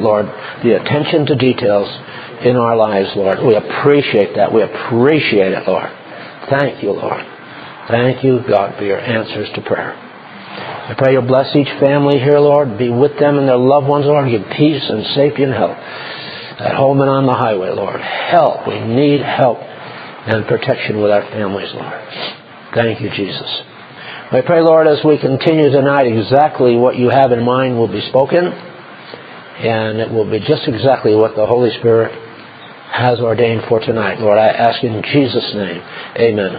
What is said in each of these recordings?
Lord, the attention to details in our lives, Lord. We appreciate that. We appreciate it, Lord. Thank you, Lord. Thank you, God, for your answers to prayer. I pray you'll bless each family here, Lord. Be with them and their loved ones, Lord. Give peace and safety and health at home and on the highway, Lord. Help. We need help and protection with our families, Lord. Thank you, Jesus. I pray, Lord, as we continue tonight, exactly what you have in mind will be spoken, and it will be just exactly what the Holy Spirit has ordained for tonight. Lord, I ask in Jesus' name. Amen.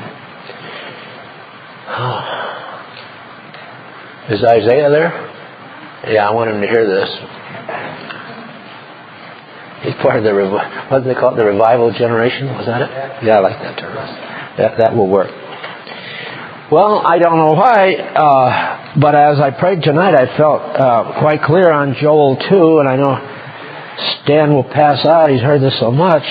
Is Isaiah there? Yeah, I want him to hear this. He's part of the, what do they call it, the revival generation? Was that it? Yeah, I like that term. That will work. Well, I don't know why, but as I prayed tonight, I felt quite clear on Joel 2, and I know Stan will pass out. He's heard this so much.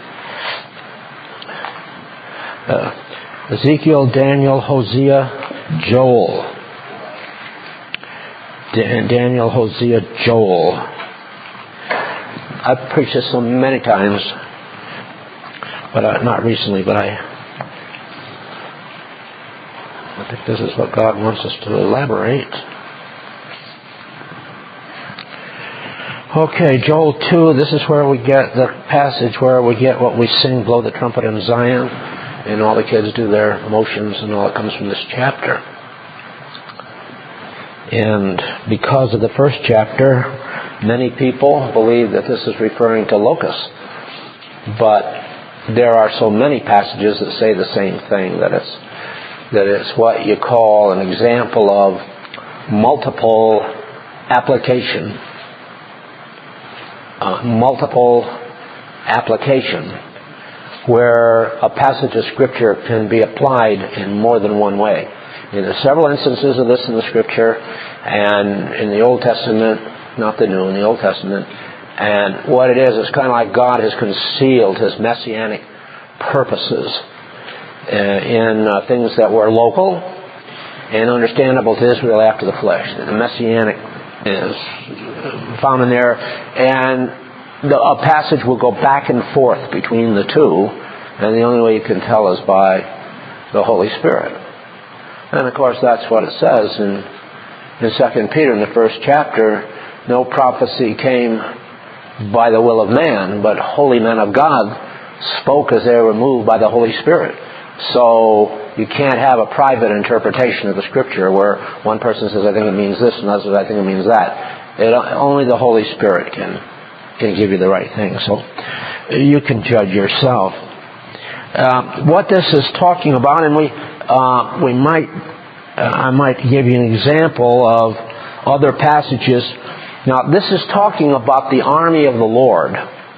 Ezekiel, Daniel, Hosea, Joel. Daniel, Hosea, Joel. I've preached this so many times, but not recently, but I think this is what God wants us to elaborate. Okay, Joel 2, this is where we get the passage where we get what we sing, Blow the Trumpet in Zion, and all the kids do their motions, and all that comes from this chapter. And because of the first chapter, many people believe that this is referring to locusts. But there are so many passages that say the same thing, that it's what you call an example of multiple application. Where a passage of Scripture can be applied in more than one way. There are several instances of this in the Scripture, and in the Old Testament, not the New, in the Old Testament. And what it is, it's kind of like God has concealed His messianic purposes in things that were local and understandable to Israel after the flesh. The messianic is found in there, and a passage will go back and forth between the two, and the only way you can tell is by the Holy Spirit. And of course that's what it says in 2 Peter in the first chapter. No prophecy came by the will of man, but holy men of God spoke as they were moved by the Holy Spirit. So you can't have a private interpretation of the Scripture where one person says, I think it means this, and another says, I think it means that. Only the Holy Spirit can give you the right thing. So you can judge yourself. What this is talking about, and I might give you an example of other passages. Now, this is talking about the army of the Lord.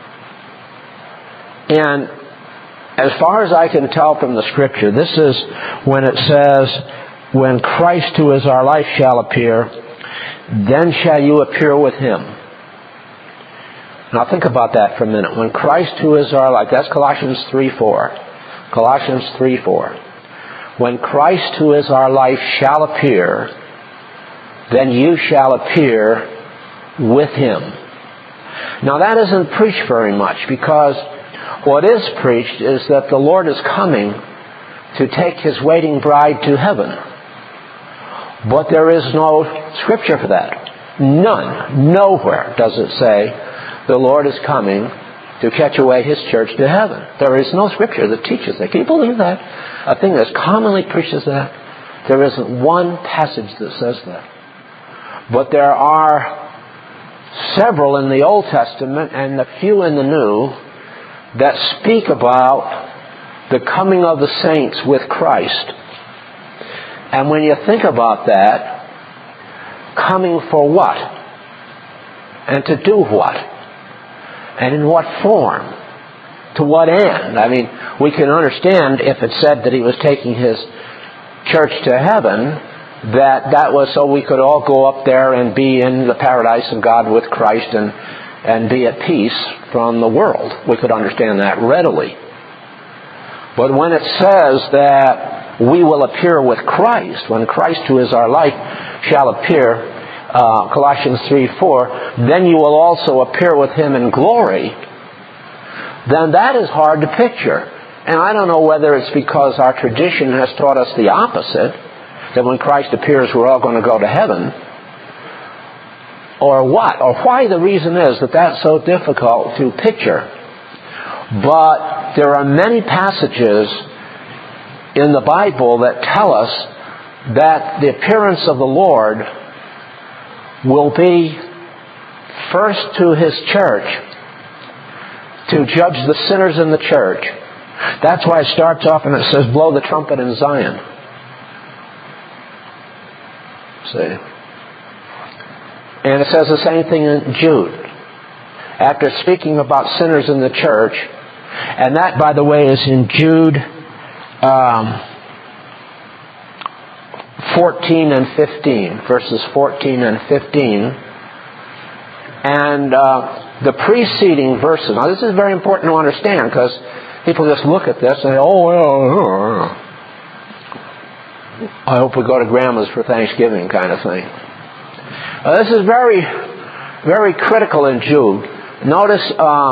And as far as I can tell from the Scripture, this is when it says, when Christ who is our life shall appear, then shall you appear with Him. Now think about that for a minute. When Christ who is our life, that's Colossians 3:4. Colossians 3:4. When Christ who is our life shall appear, then you shall appear with Him. Now that isn't preached very much, because what is preached is that the Lord is coming to take His waiting bride to heaven. But there is no Scripture for that. None. Nowhere does it say the Lord is coming to catch away His church to heaven. There is no Scripture that teaches that. Can you believe that? A thing that's commonly preached as that. There isn't one passage that says that. But there are several in the Old Testament and a few in the New that speak about the coming of the saints with Christ. And when you think about that, coming for what? And to do what? And in what form? To what end? I mean, we can understand if it said that He was taking His church to heaven, that was so we could all go up there and be in the paradise of God with Christ and be at peace from the world. We could understand that readily. But when it says that we will appear with Christ, when Christ who is our life shall appear, Colossians 3:4, then you will also appear with him in glory, then that is hard to picture. And I don't know whether it's because our tradition has taught us the opposite, that when Christ appears we're all going to go to heaven, or what, or why the reason is that that's so difficult to picture. But there are many passages in the Bible that tell us that the appearance of the Lord will be first to His church, to judge the sinners in the church. That's why it starts off and it says, blow the trumpet in Zion. See? And it says the same thing in Jude. After speaking about sinners in the church, and that, by the way, is in Jude 14 and 15, verses 14 and 15. And the preceding verses. Now, this is very important to understand, because people just look at this and say, oh, well, I hope we go to Grandma's for Thanksgiving kind of thing. This is very, very critical in Jude. Notice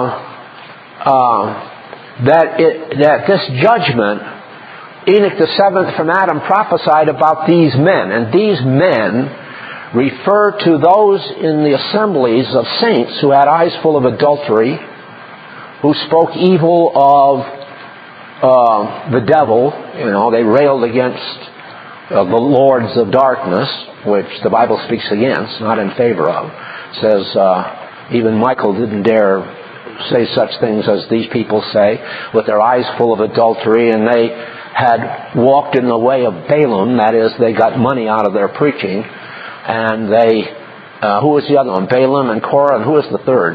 that this judgment, Enoch the seventh from Adam prophesied about these men. And these men refer to those in the assemblies of saints who had eyes full of adultery, who spoke evil of the devil. You know, they railed against the lords of darkness, which the Bible speaks against, not in favor of. It says even Michael didn't dare say such things as these people say, with their eyes full of adultery, and they had walked in the way of Balaam. That is, they got money out of their preaching. And they, who was the other one? Balaam and Korah, and who was the third?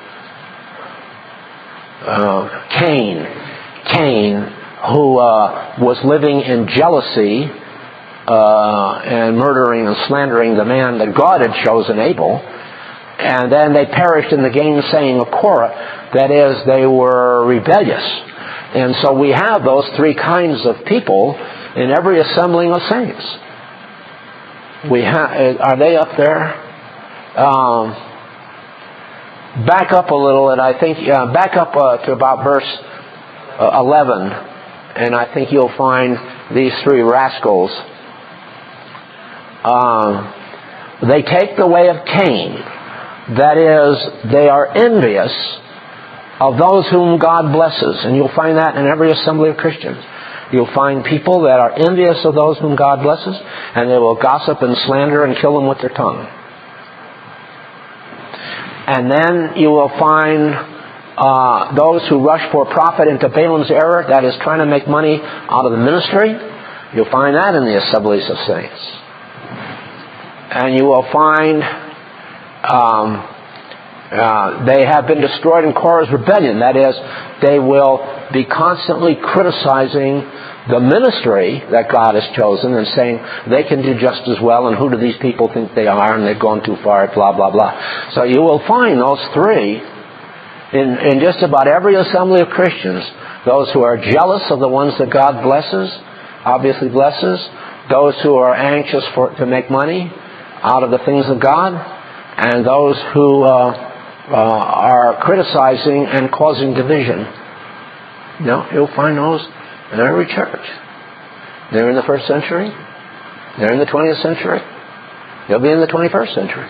Cain, who was living in jealousy and murdering and slandering the man that God had chosen, Abel. And then they perished in the gainsaying of Korah. That is, they were rebellious. And so we have those three kinds of people in every assembling of saints. We have, are they up there? Back up a little, and I think back up to about verse 11, and I think you'll find these three rascals. They take the way of Cain. That is, they are envious of those whom God blesses, and you'll find that in every assembly of Christians. You'll find people that are envious of those whom God blesses, and they will gossip and slander and kill them with their tongue. And then you will find those who rush for profit into Balaam's error, that is, trying to make money out of the ministry. You'll find that in the assemblies of saints. And you will find they have been destroyed in Korah's rebellion. That is, they will be constantly criticizing the ministry that God has chosen and saying they can do just as well, and who do these people think they are, and they've gone too far, blah, blah, blah. So you will find those three in just about every assembly of Christians. Those who are jealous of the ones that God blesses, obviously blesses. Those who are anxious to make money out of the things of God. And those who are criticizing and causing division. You know, you'll find those in every church. They're in the first century. They're in the 20th century. They'll be in the 21st century.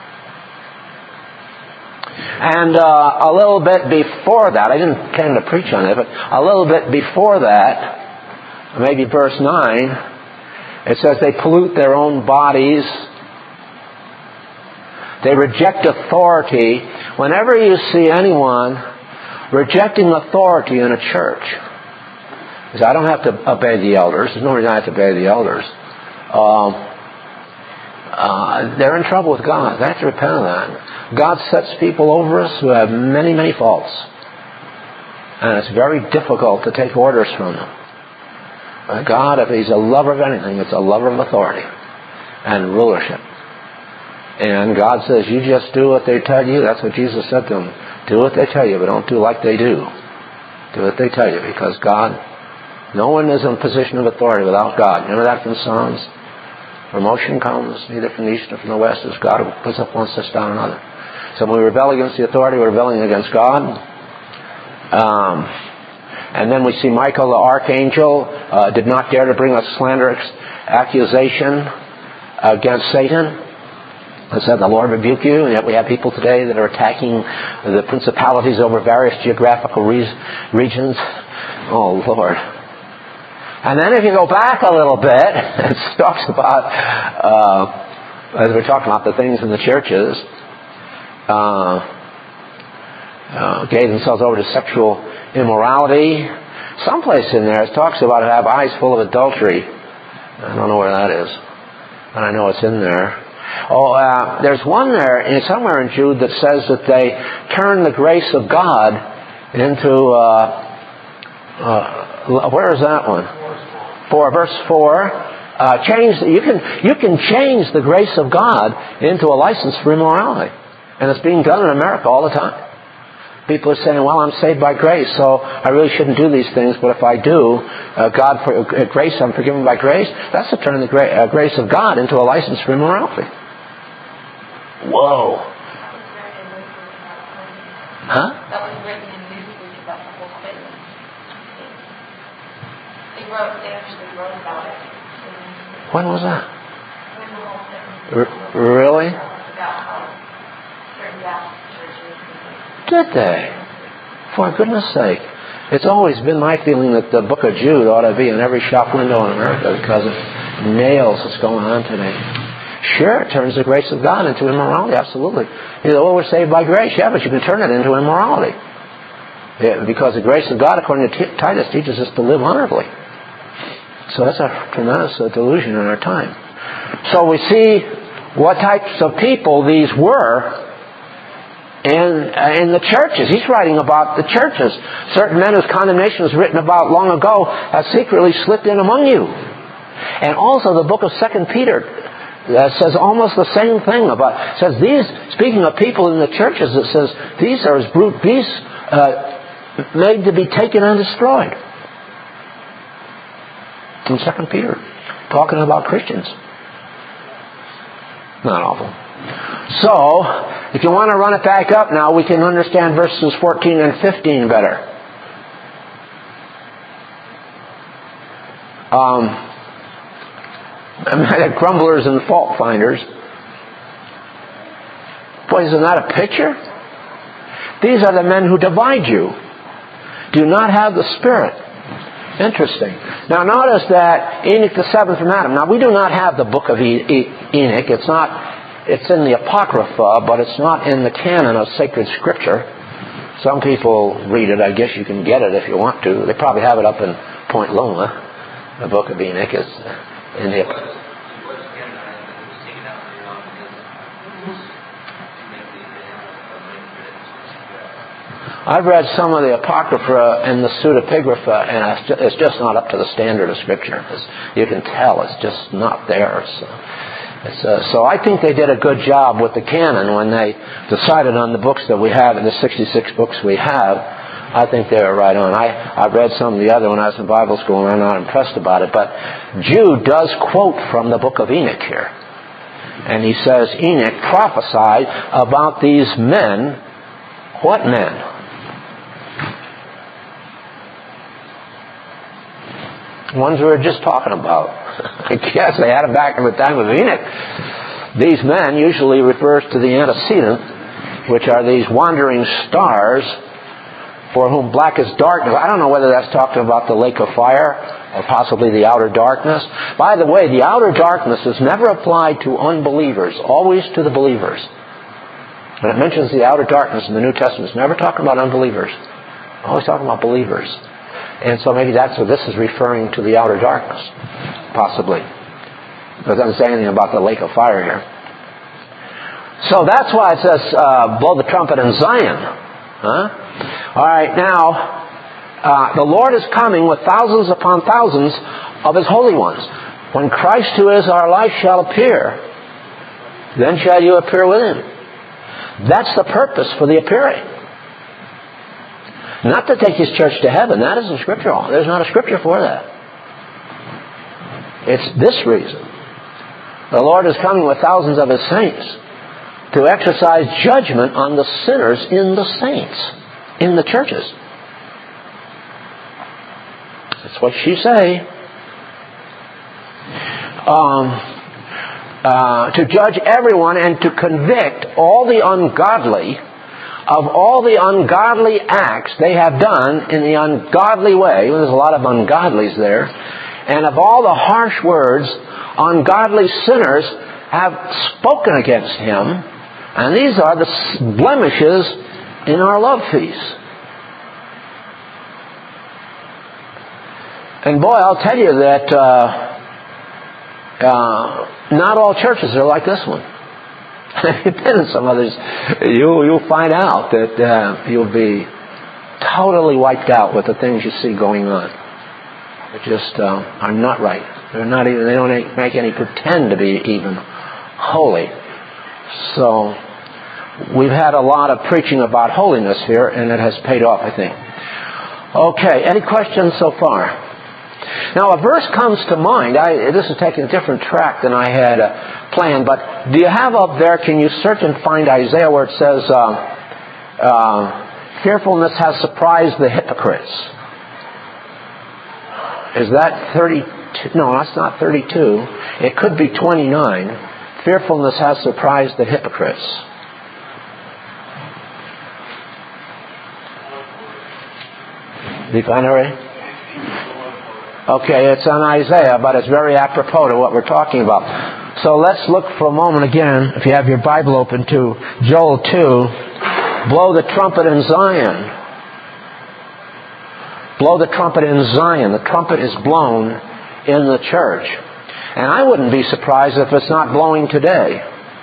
And a little bit before that, I didn't intend to preach on it, but a little bit before that, maybe verse 9, it says they pollute their own bodies. They reject authority. Whenever you see anyone rejecting authority in a church, because I don't have to obey the elders. There's no reason I have to obey the elders. They're in trouble with God. They have to repent of that. God sets people over us who have many, many faults. And it's very difficult to take orders from them. But God, if He's a lover of anything, it's a lover of authority and rulership. And God says, you just do what they tell you. That's what Jesus said to them. Do what they tell you, but don't do like they do. Do what they tell you, because God, no one is in a position of authority without God. Remember that from Psalms? Promotion comes neither from the east nor from the west. It's God who puts up one, sits down another. So when we rebel against the authority, we're rebelling against God. And then we see Michael the archangel did not dare to bring a slanderous accusation against Satan. It said, the Lord rebuke you. And yet we have people today that are attacking the principalities over various geographical regions. Oh, Lord. And then if you go back a little bit, it talks about, as we're talking about the things in the churches, gave themselves over to sexual immorality. Someplace in there it talks about have eyes full of adultery. I don't know where that is, but I know it's in there. There's one there somewhere in Jude that says that they turn the grace of God into where is that one? Verse 4. You can change the grace of God into a license for immorality, and it's being done in America all the time. People are saying, well, I'm saved by grace, so I really shouldn't do these things, but if I do, grace, I'm forgiven by grace. That's to turn the grace of God into a license for immorality. Whoa. Huh? That was written in Newsweek about the whole thing. They actually wrote about it. When was that? When the whole thing. Really? About how certain Baptist churches. Did they? For goodness sake. It's always been my feeling that the book of Jude ought to be in every shop window in America because it nails what's going on today. Sure, it turns the grace of God into immorality, absolutely. You know, well, we're saved by grace. Yeah, but you can turn it into immorality. Yeah, because the grace of God, according to Titus, teaches us to live honorably. So that's a tremendous delusion in our time. So we see what types of people these were in the churches. He's writing about the churches. Certain men whose condemnation was written about long ago have secretly slipped in among you. And also the book of 2 Peter says almost the same thing says these, speaking of people in the churches, it says these are as brute beasts made to be taken and destroyed. In 2 Peter, talking about Christians. Not awful. So, if you want to run it back up now, we can understand verses 14 and 15 better. Grumblers and fault finders. Boy, isn't that a picture? These are the men who divide you. Do not have the Spirit. Interesting. Now notice that Enoch the seventh from Adam. Now we do not have the book of Enoch. It's in the Apocrypha, but it's not in the canon of sacred Scripture. Some people read it. I guess you can get it if you want to. They probably have it up in Point Loma. The book of Enoch is in the I've read some of the Apocrypha and the Pseudepigrapha, and it's just not up to the standard of Scripture. You can tell it's just not there. So I think they did a good job with the canon when they decided on the books that we have, and the 66 books we have. I think they were right on. I've read some of the other when I was in Bible school, and I'm not impressed about it. But Jude does quote from the book of Enoch here. And he says, Enoch prophesied about these men. What men? Ones we were just talking about. I guess they had them back in the time of Enoch. These men usually refers to the antecedent, which are these wandering stars for whom black is darkness. I don't know whether that's talking about the lake of fire or possibly the outer darkness. By the way, the outer darkness is never applied to unbelievers, always to the believers. When it mentions the outer darkness in the New Testament, it's never talking about unbelievers. Always talking about believers. And so maybe that's what this is referring to, the outer darkness. Possibly. It doesn't say anything about the lake of fire here. So that's why it says, blow the trumpet in Zion. Huh? All right, now, the Lord is coming with thousands upon thousands of His holy ones. When Christ, who is our life, shall appear, then shall you appear with Him. That's the purpose for the appearing. Not to take His church to heaven. That isn't scriptural. There's not a scripture for that. It's this reason. The Lord is coming with thousands of His saints to exercise judgment on the sinners in the saints, in the churches. That's what she say. To judge everyone and to convict all the ungodly of all the ungodly acts they have done in the ungodly way. There's a lot of ungodlies there. And of all the harsh words ungodly sinners have spoken against Him. And these are the blemishes in our love feast. And boy, I'll tell you that not all churches are like this one. If you've been in some others, you'll find out that you'll be totally wiped out with the things you see going on. They just are not right. They're not even. They don't make any pretend to be even holy. So we've had a lot of preaching about holiness here, and it has paid off, I think. Okay, any questions so far? Now, a verse comes to mind. This is taking a different track than I had planned, but do you have up there, can you search and find Isaiah where it says, fearfulness has surprised the hypocrites? Is that 32? No, that's not 32. It could be 29. Fearfulness has surprised the hypocrites. Did you find it already? Okay, it's on Isaiah, but it's very apropos to what we're talking about. So let's look for a moment again, if you have your Bible open, to Joel 2. Blow the trumpet in Zion. Blow the trumpet in Zion. The trumpet is blown in the church. And I wouldn't be surprised if it's not blowing today.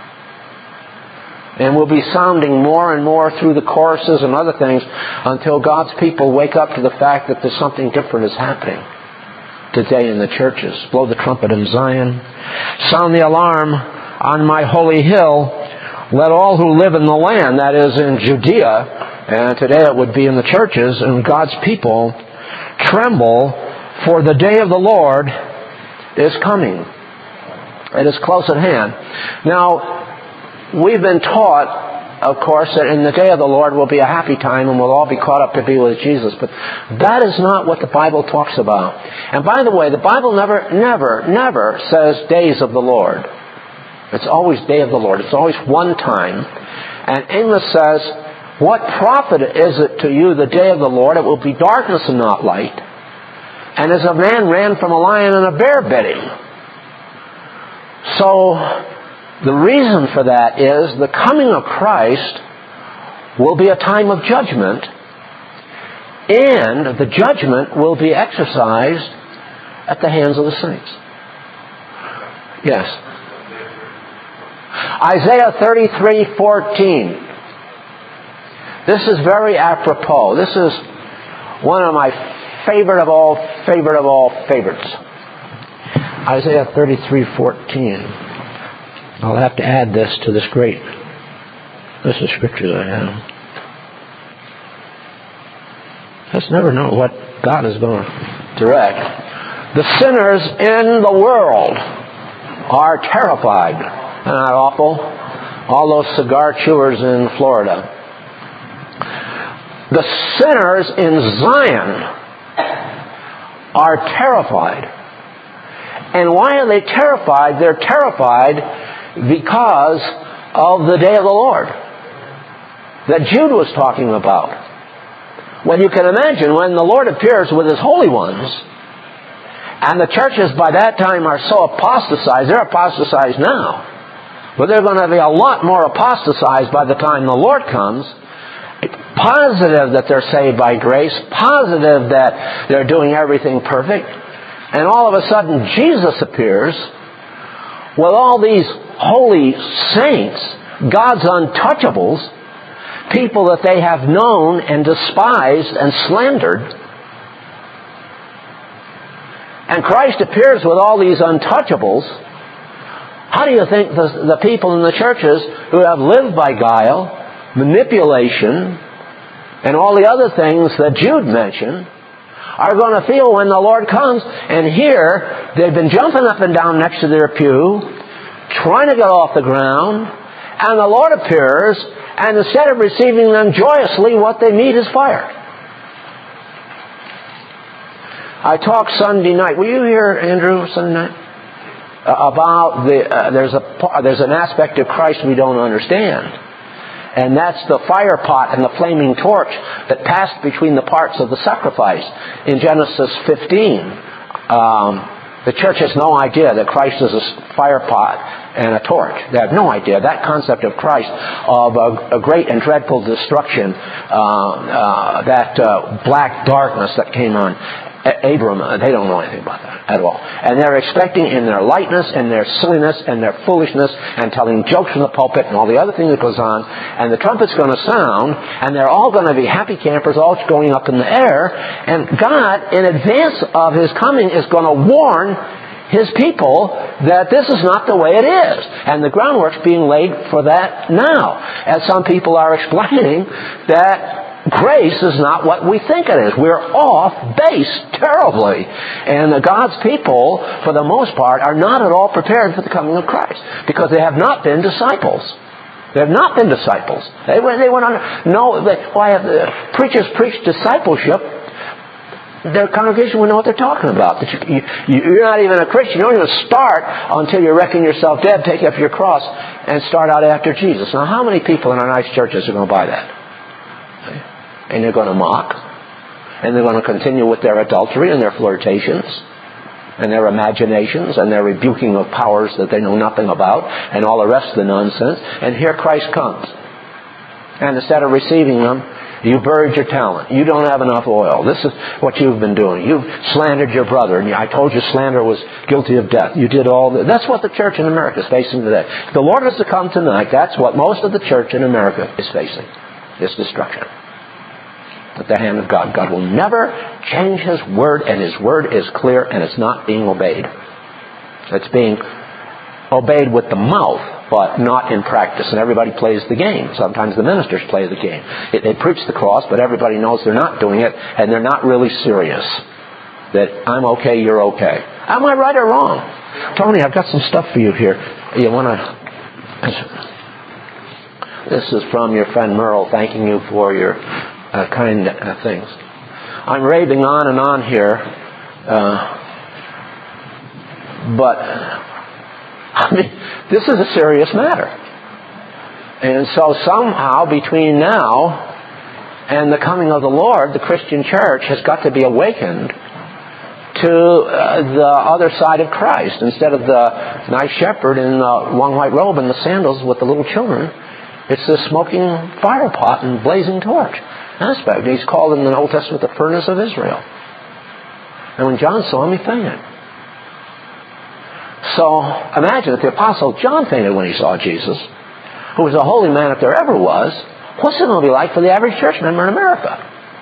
And we'll be sounding more and more through the choruses and other things until God's people wake up to the fact that there's something different is happening today in the churches. Blow the trumpet in Zion. Sound the alarm on my holy hill. Let all who live in the land, that is in Judea, and today it would be in the churches, and God's people, tremble, for the day of the Lord is coming. It is close at hand. Now, we've been taught, of course, that in the day of the Lord will be a happy time and we'll all be caught up to be with Jesus. But that is not what the Bible talks about. And by the way, the Bible never says days of the Lord. It's always day of the Lord. It's always one time. And Amos says, what profit is it to you the day of the Lord? It will be darkness and not light. And as a man ran from a lion and a bear bit him. So the reason for that is the coming of Christ will be a time of judgment, and the judgment will be exercised at the hands of the saints. Yes. Isaiah 33:14. This is very apropos. This is one of my favorite of all favorites. Isaiah 33:14. I'll have to add this to this is scripture that I have. Just never know what God is going to direct. The sinners in the world are terrified. Isn't that awful? All those cigar chewers in Florida. The sinners in Zion are terrified. And why are they terrified? They're terrified because of the day of the Lord that Jude was talking about. Well, you can imagine when the Lord appears with His holy ones, and the churches by that time are so apostatized, they're apostatized now, but they're going to be a lot more apostatized by the time the Lord comes. Positive that they're saved by grace, positive that they're doing everything perfect, and all of a sudden Jesus appears with all these holy saints, God's untouchables, people that they have known and despised and slandered. And Christ appears with all these untouchables. How do you think the people in the churches who have lived by guile, manipulation, and all the other things that Jude mentioned are going to feel when the Lord comes? And here, they've been jumping up and down next to their pew, trying to get off the ground, and the Lord appears, and instead of receiving them joyously, what they meet is fire. I talked Sunday night. Were you here, Andrew, Sunday night? About there's an aspect of Christ we don't understand. And that's the fire pot and the flaming torch that passed between the parts of the sacrifice. In Genesis 15, the church has no idea that Christ is a fire pot and a torch. They have no idea. That concept of Christ, of a great and dreadful destruction, that black darkness that came on Abram, they don't know anything about that at all. And they're expecting, in their lightness and their silliness and their foolishness and telling jokes from the pulpit and all the other things that goes on, and the trumpet's going to sound, and they're all going to be happy campers, all going up in the air, and God, in advance of His coming, is going to warn His people that this is not the way it is. And the groundwork's being laid for that now. As some people are explaining that grace is not what we think it is. We're off base terribly. And God's people, for the most part, are not at all prepared for the coming of Christ, because they have not been disciples. They have not been disciples. They went on. No, preachers preach discipleship. Their congregation will know what they're talking about. That you're not even a Christian. You don't even start until you reckon yourself dead, take up your cross, and start out after Jesus. Now, how many people in our nice churches are going to buy that? And they're going to mock, and they're going to continue with their adultery and their flirtations and their imaginations and their rebuking of powers that they know nothing about and all the rest of the nonsense. And here Christ comes. And instead of receiving them, you buried your talent. You don't have enough oil. This is what you've been doing. You've slandered your brother, and I told you slander was guilty of death. You did all that. That's what the church in America is facing today. If the Lord is to come tonight, that's what most of the church in America is facing, is destruction. At the hand of God. God will never change His Word, and His Word is clear, and it's not being obeyed. It's being obeyed with the mouth, but not in practice. And everybody plays the game. Sometimes the ministers play the game. They preach the cross, but everybody knows they're not doing it, and they're not really serious. That I'm okay, you're okay. Am I right or wrong? Tony, I've got some stuff for you here. You want to... This is from your friend Merle, thanking you for your kind things. I'm raving on and on here, but I mean, this is a serious matter. And so somehow between now and the coming of the Lord, the Christian church has got to be awakened to the other side of Christ. Instead of the nice shepherd in the long white robe and the sandals with the little children, it's the smoking fire pot and blazing torch aspect. He's called in the Old Testament the furnace of Israel. And when John saw him, he fainted. So imagine if the Apostle John fainted when he saw Jesus, who was a holy man if there ever was, what's it going to be like for the average church member in America?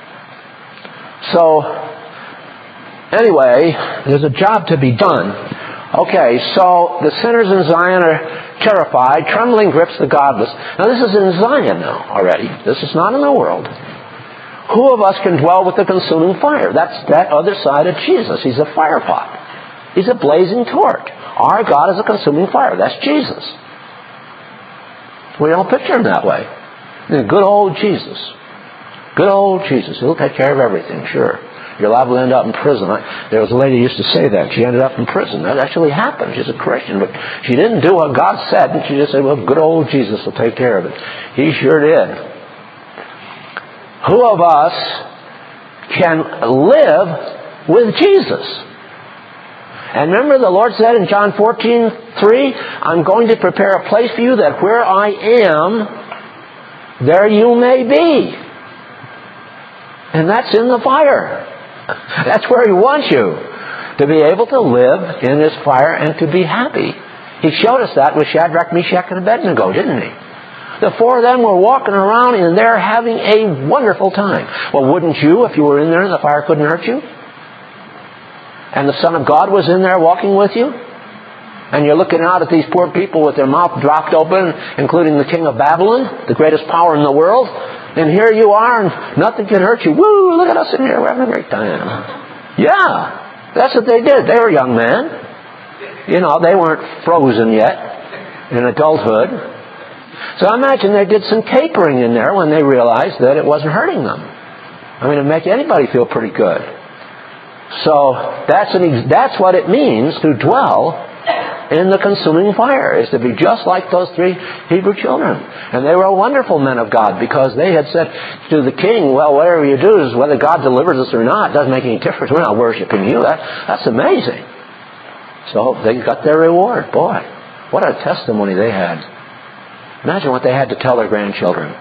So, anyway, there's a job to be done. Okay, so the sinners in Zion are terrified. Trembling grips the godless. Now this is in Zion now already. This is not in the world. Who of us can dwell with the consuming fire? That's that other side of Jesus. He's a fire pot. He's a blazing torch. Our God is a consuming fire. That's Jesus. We don't picture Him that way. Good old Jesus. Good old Jesus. He'll take care of everything, sure. You're liable to end up in prison. There was a lady who used to say that. She ended up in prison. That actually happened. She's a Christian, but she didn't do what God said, and she just said, well, good old Jesus will take care of it. He sure did. Who of us can live with Jesus? And remember the Lord said in John 14:3, I'm going to prepare a place for you that where I am, there you may be. And that's in the fire. That's where He wants you. To be able to live in His fire and to be happy. He showed us that with Shadrach, Meshach, and Abednego, didn't He? The four of them were walking around in there having a wonderful time. Well, wouldn't you if you were in there and the fire couldn't hurt you? And the Son of God was in there walking with you? And you're looking out at these poor people with their mouth dropped open, including the king of Babylon, the greatest power in the world. And here you are, and nothing can hurt you. Woo, look at us in here. We're having a great time. Yeah, that's what they did. They were young men. You know, they weren't frozen yet. in adulthood. So imagine they did some tapering in there when they realized that it wasn't hurting them. I mean, it'd make anybody feel pretty good. So that's what it means to dwell in the consuming fire, is to be just like those 3 Hebrew children. And they were wonderful men of God, because they had said to the king, well, whatever you do is whether God delivers us or not, it doesn't make any difference. We're not worshiping you. That's amazing. So they got their reward. Boy, what a testimony they had. Imagine what they had to tell their grandchildren.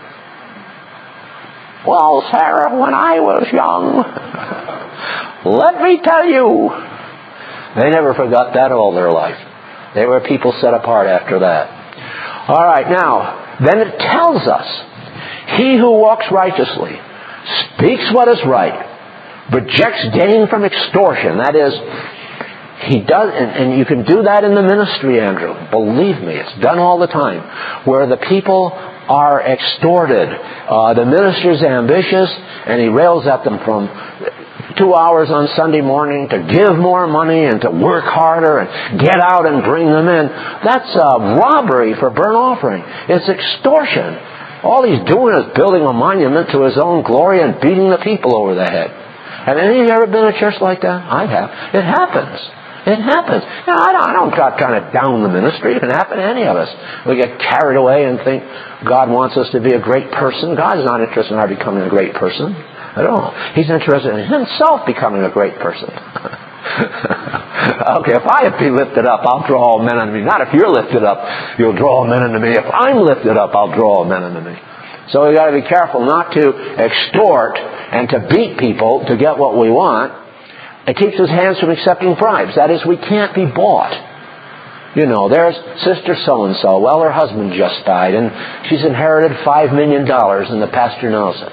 Well, Sarah, when I was young, let me tell you. They never forgot that all their life. They were people set apart after that. All right, now, then it tells us, he who walks righteously, speaks what is right, rejects gain from extortion. That is, he does, and you can do that in the ministry, Andrew. Believe me, it's done all the time, where the people are extorted. The minister's ambitious, and he rails at them from 2 hours on Sunday morning to give more money and to work harder and get out and bring them in. That's robbery for burnt offering. It's extortion. All he's doing is building a monument to his own glory and beating the people over the head. Have any of you ever been in a church like that? I have. It happens. It happens. Now, I don't try to down the ministry. It can happen to any of us. We get carried away and think God wants us to be a great person. God is not interested in our becoming a great person at all. He's interested in himself becoming a great person. Okay, if I be lifted up, I'll draw all men unto me. Not if you're lifted up, you'll draw all men unto me. If I'm lifted up, I'll draw all men unto me. So we've got to be careful not to extort and to beat people to get what we want. It keeps his hands from accepting bribes. That is, we can't be bought. You know, there's Sister so-and-so. Well, her husband just died, and she's inherited $5 million, and the pastor knows it.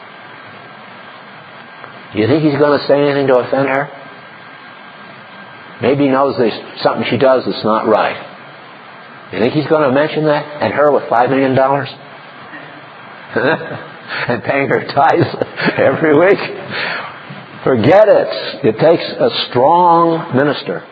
Do you think he's going to say anything to offend her? Maybe he knows there's something she does that's not right. You think he's going to mention that? And her with $5 million? And paying her tithes every week? Forget it. It takes a strong minister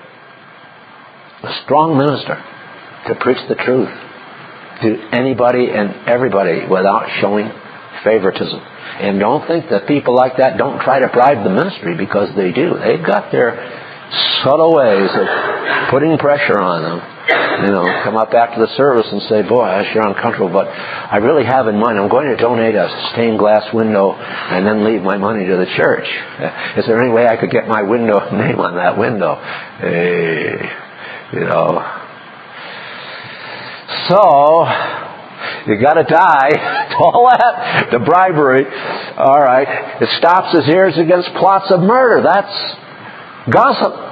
to preach the truth to anybody and everybody without showing favoritism. And don't think that people like that don't try to bribe the ministry, because they do. They've got their subtle ways of putting pressure on them. You know, come up after the service and say, boy, that's sure uncomfortable, but I really have in mind, I'm going to donate a stained glass window and then leave my money to the church. Is there any way I could get my window name on that window? You know. So, you got to die to all that, the bribery. All right. It stops his ears against plots of murder. That's gossip.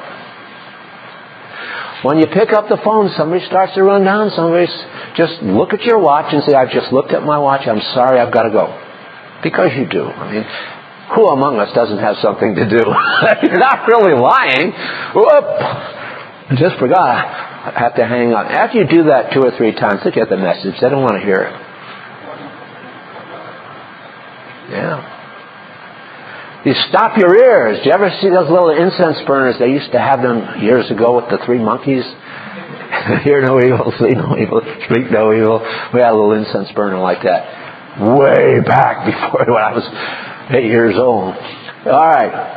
When you pick up the phone, somebody starts to run down. Somebody's just look at your watch and say, I've just looked at my watch. I'm sorry, I've got to go. Because you do. I mean, who among us doesn't have something to do? You're not really lying. Whoop! I just forgot. I have to hang on. After you do that 2 or 3 times, look at the message. They don't want to hear it. Yeah. You stop your ears. Do you ever see those little incense burners? They used to have them years ago with the 3 monkeys. Hear no evil, see no evil, speak no evil. We had a little incense burner like that way back before when I was 8 years old. All right.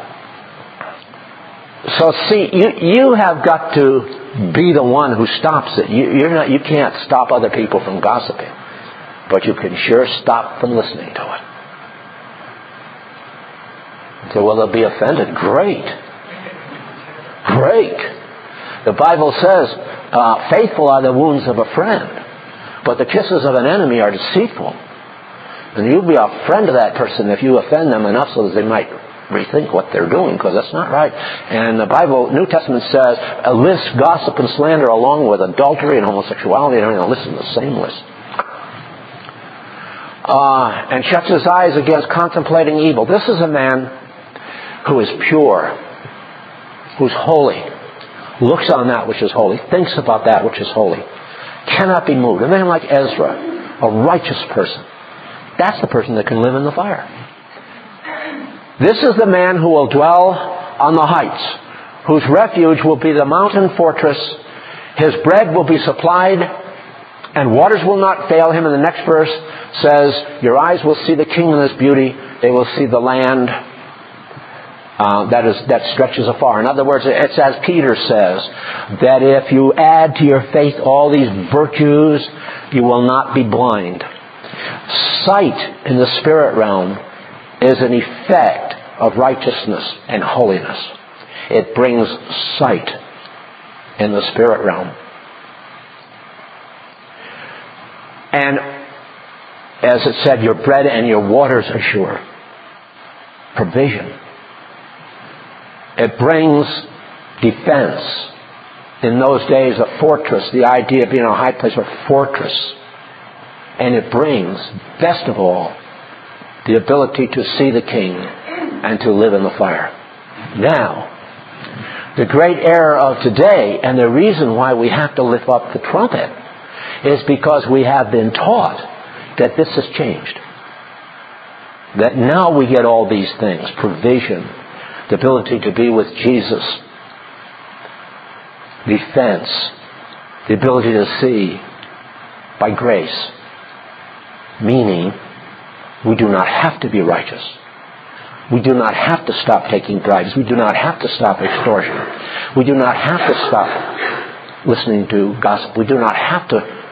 So see, you have got to be the one who stops it. You can't stop other people from gossiping, but you can sure stop from listening to it. So, well, they'll be offended. Great. The Bible says, faithful are the wounds of a friend, but the kisses of an enemy are deceitful. And you'll be a friend to that person if you offend them enough so that they might rethink what they're doing, because that's not right. And the Bible, New Testament says, lists gossip and slander along with adultery and homosexuality and everything. Listen to the same list. And shuts his eyes against contemplating evil. This is a man who is pure, who's holy, looks on that which is holy, thinks about that which is holy, cannot be moved. A man like Ezra, a righteous person. That's the person that can live in the fire. This is the man who will dwell on the heights, whose refuge will be the mountain fortress. His bread will be supplied And waters will not fail him. And the next verse says, your eyes will see the king in his beauty. They will see the land that stretches afar. In other words, it's as Peter says, that if you add to your faith all these virtues, you will not be blind. Sight in the spirit realm is an effect of righteousness and holiness. It brings sight in the spirit realm. And as it said, your bread and your waters are sure. Provision. It brings defense. In those days, a fortress, the idea of being a high place, a fortress. And it brings, best of all, the ability to see the king and to live in the fire. Now, the great error of today, and the reason why we have to lift up the trumpet, is because we have been taught that this has changed. That now we get all these things, provision, the ability to be with Jesus, defense, the ability to see by grace. Meaning, we do not have to be righteous. We do not have to stop taking bribes. We do not have to stop extortion. We do not have to stop listening to gossip. We do not have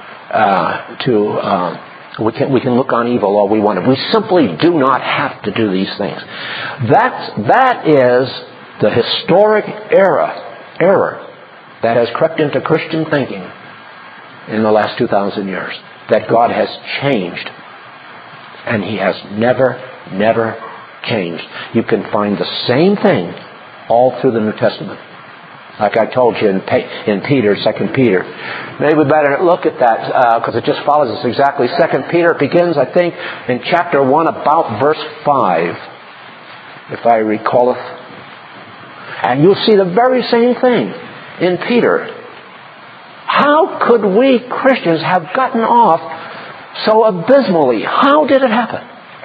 we can look on evil all we want. We simply do not have to do these things. That is the historic error that has crept into Christian thinking in the last 2,000 years. That God has changed. And He has never changed. You can find the same thing all through the New Testament. Like I told you in Peter, 2 Peter. Maybe we better look at that because it just follows us exactly. 2 Peter begins, I think, in chapter 1 about verse 5, if I recall it. And you'll see the very same thing in Peter. How could we Christians have gotten off so abysmally? How did it happen?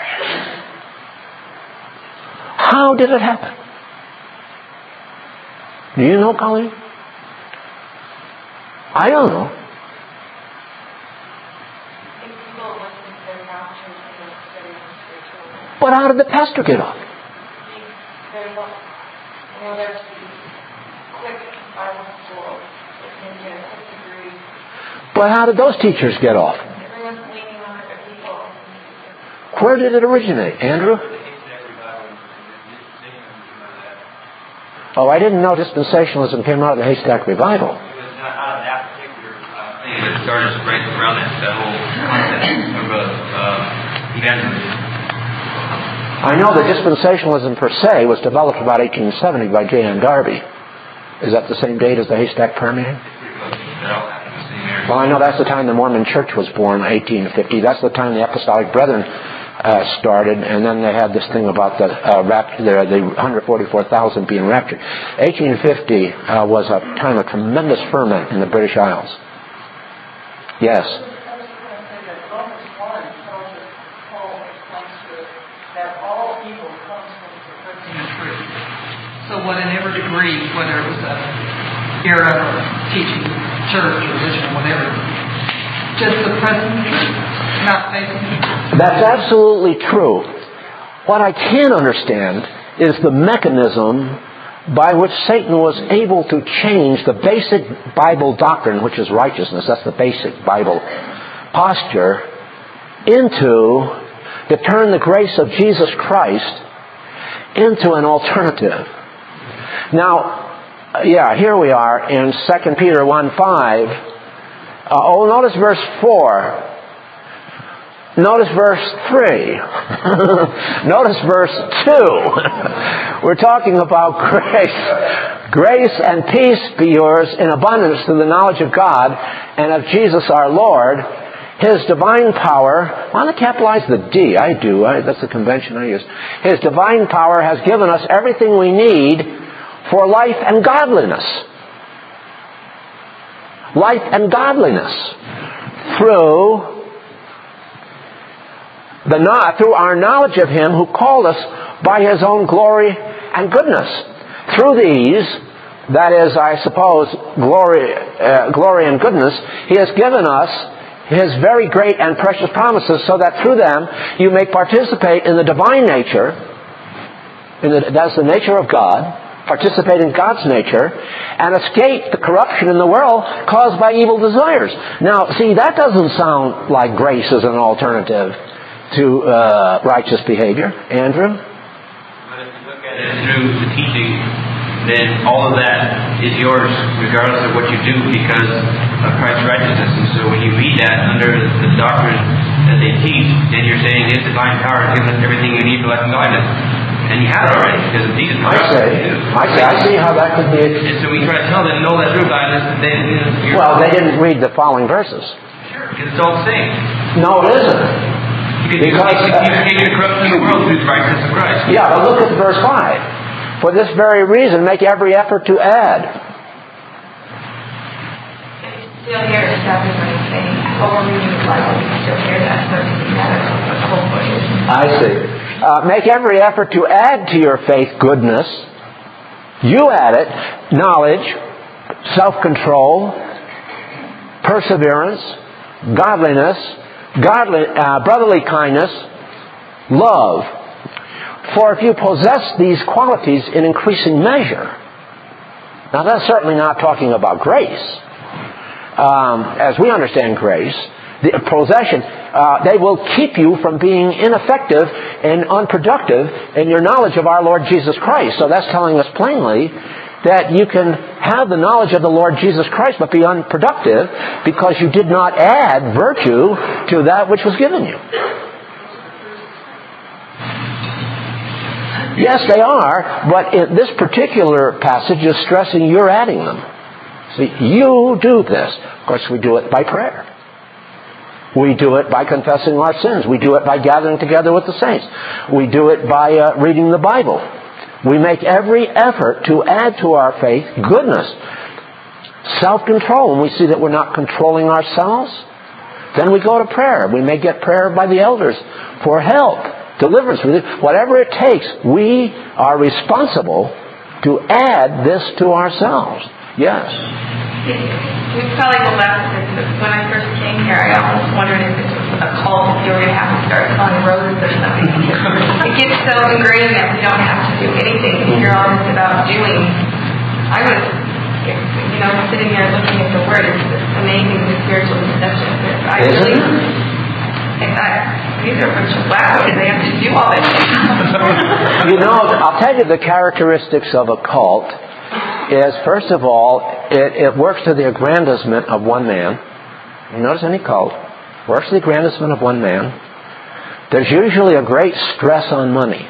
How did it happen? Do you know, Colleen? I don't know. But how did the pastor get off? But how did those teachers get off? Where did it originate, Andrew? Oh, I didn't know dispensationalism came out of the Haystack Revival. It was not out of that particular thing, but it started to break around that whole concept of evangelism. I know that dispensationalism per se was developed about 1870 by J.N. Darby. Is that the same date as the Haystack prayer meeting? Well, I know that's the time the Mormon Church was born, 1850. That's the time the Apostolic Brethren started, and then they had this thing about the 144,000 being raptured. 1850 was a time of tremendous ferment in the British Isles. Yes. So whatever degree, whether it was a era or teaching, church, religion, whatever, just the present truth, not facing the truth. That's absolutely true. What I can't understand is the mechanism by which Satan was able to change the basic Bible doctrine, which is righteousness, that's the basic Bible posture, to turn the grace of Jesus Christ into an alternative. Now, here we are in 2 Peter 1:5. Notice verse 4. Notice verse 3. Notice verse 2. We're talking about grace. Grace and peace be yours in abundance through the knowledge of God and of Jesus our Lord. His divine power, I want to capitalize the D. I do. That's the convention I use. His divine power has given us everything we need for life and godliness. Life and godliness through our knowledge of Him who called us by His own glory and goodness. Through these, that is, I suppose, glory and goodness, He has given us His very great and precious promises, so that through them you may participate in the divine nature, that's the nature of God, participate in God's nature, and escape the corruption in the world caused by evil desires. Now, see, that doesn't sound like grace as an alternative to righteous behavior. Andrew? But if you look at it through the teaching, then all of that is yours regardless of what you do because of Christ's righteousness. And so when you read that under the doctrine that they teach, then you're saying His divine power has given us everything we need for life and godliness. And you have it already because of Jesus Christ. I see how that could be. And so we try to tell them, no, that's true godliness. Well, they didn't read the following verses. Sure, because it's all the same. No, it isn't. Because you escape the corruption in the world through the righteousness of Christ. Yeah, but look at verse 5. For this very reason, make every effort to add. Still hear stuff is what he's saying. Over reading the Bible, you can still hear that certain matter. I see. Make every effort to add to your faith goodness. You add it. Knowledge, self-control, perseverance, godliness, brotherly kindness, love. For if you possess these qualities in increasing measure, now that's certainly not talking about grace. As we understand grace, the possession, they will keep you from being ineffective and unproductive in your knowledge of our Lord Jesus Christ. So that's telling us plainly that you can have the knowledge of the Lord Jesus Christ but be unproductive because you did not add virtue to that which was given you. Yes, they are, but in this particular passage is stressing you're adding them. See, you do this. Of course, we do it by prayer. We do it by confessing our sins. We do it by gathering together with the saints. We do it by reading the Bible. We make every effort to add to our faith goodness, self-control. When we see that we're not controlling ourselves, then we go to prayer. We may get prayer by the elders for help, deliverance, whatever it takes. We are responsible to add this to ourselves. Yes. We probably go back to this, but when I first came here, I almost wondered if it was a cult, if you were going to have to start calling roses or something. It gets so ingrained that we don't have to do anything. We hear all this about doing. I was, sitting here looking at the Word. It's just amazing the spiritual deception. I really think that these are a bunch of wackos. They have to do all this. I'll tell you the characteristics of a cult is, first of all, it works to the aggrandizement of one man. You notice any cult works to the aggrandizement of one man. There's usually a great stress on money.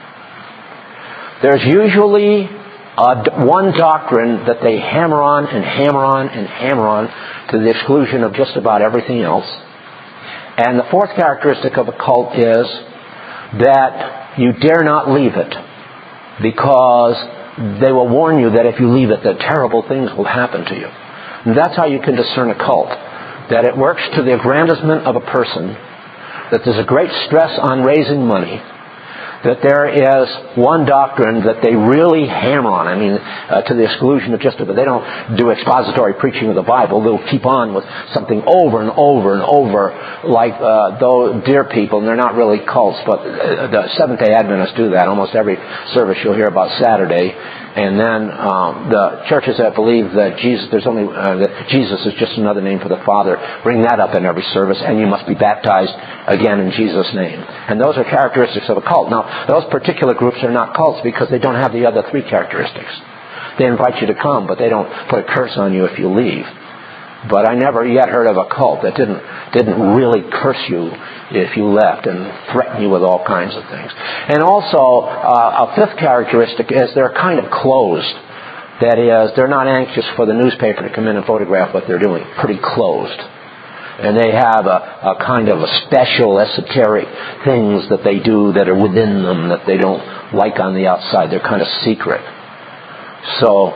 There's usually one doctrine that they hammer on and hammer on and hammer on to the exclusion of just about everything else. And the fourth characteristic of a cult is that you dare not leave it, because they will warn you that if you leave it, that terrible things will happen to you. And that's how you can discern a cult. That it works to the aggrandizement of a person, that there's a great stress on raising money, that there is one doctrine that they really hammer on. To the exclusion of just, but they don't do expository preaching of the Bible. They'll keep on with something over and over and over, like those dear people, and they're not really cults, but the Seventh-day Adventists do that. Almost every service you'll hear about Saturday. And then the churches that believe that that Jesus is just another name for the Father, bring that up in every service, and you must be baptized again in Jesus' name. And those are characteristics of a cult. Now, those particular groups are not cults because they don't have the other three characteristics. They invite you to come, but they don't put a curse on you if you leave. But I never yet heard of a cult that didn't really curse you if you left and threaten you with all kinds of things. And also, a fifth characteristic is they're kind of closed. That is, they're not anxious for the newspaper to come in and photograph what they're doing. Pretty closed. And they have a kind of a special esoteric things that they do that are within them that they don't like on the outside. They're kind of secret. So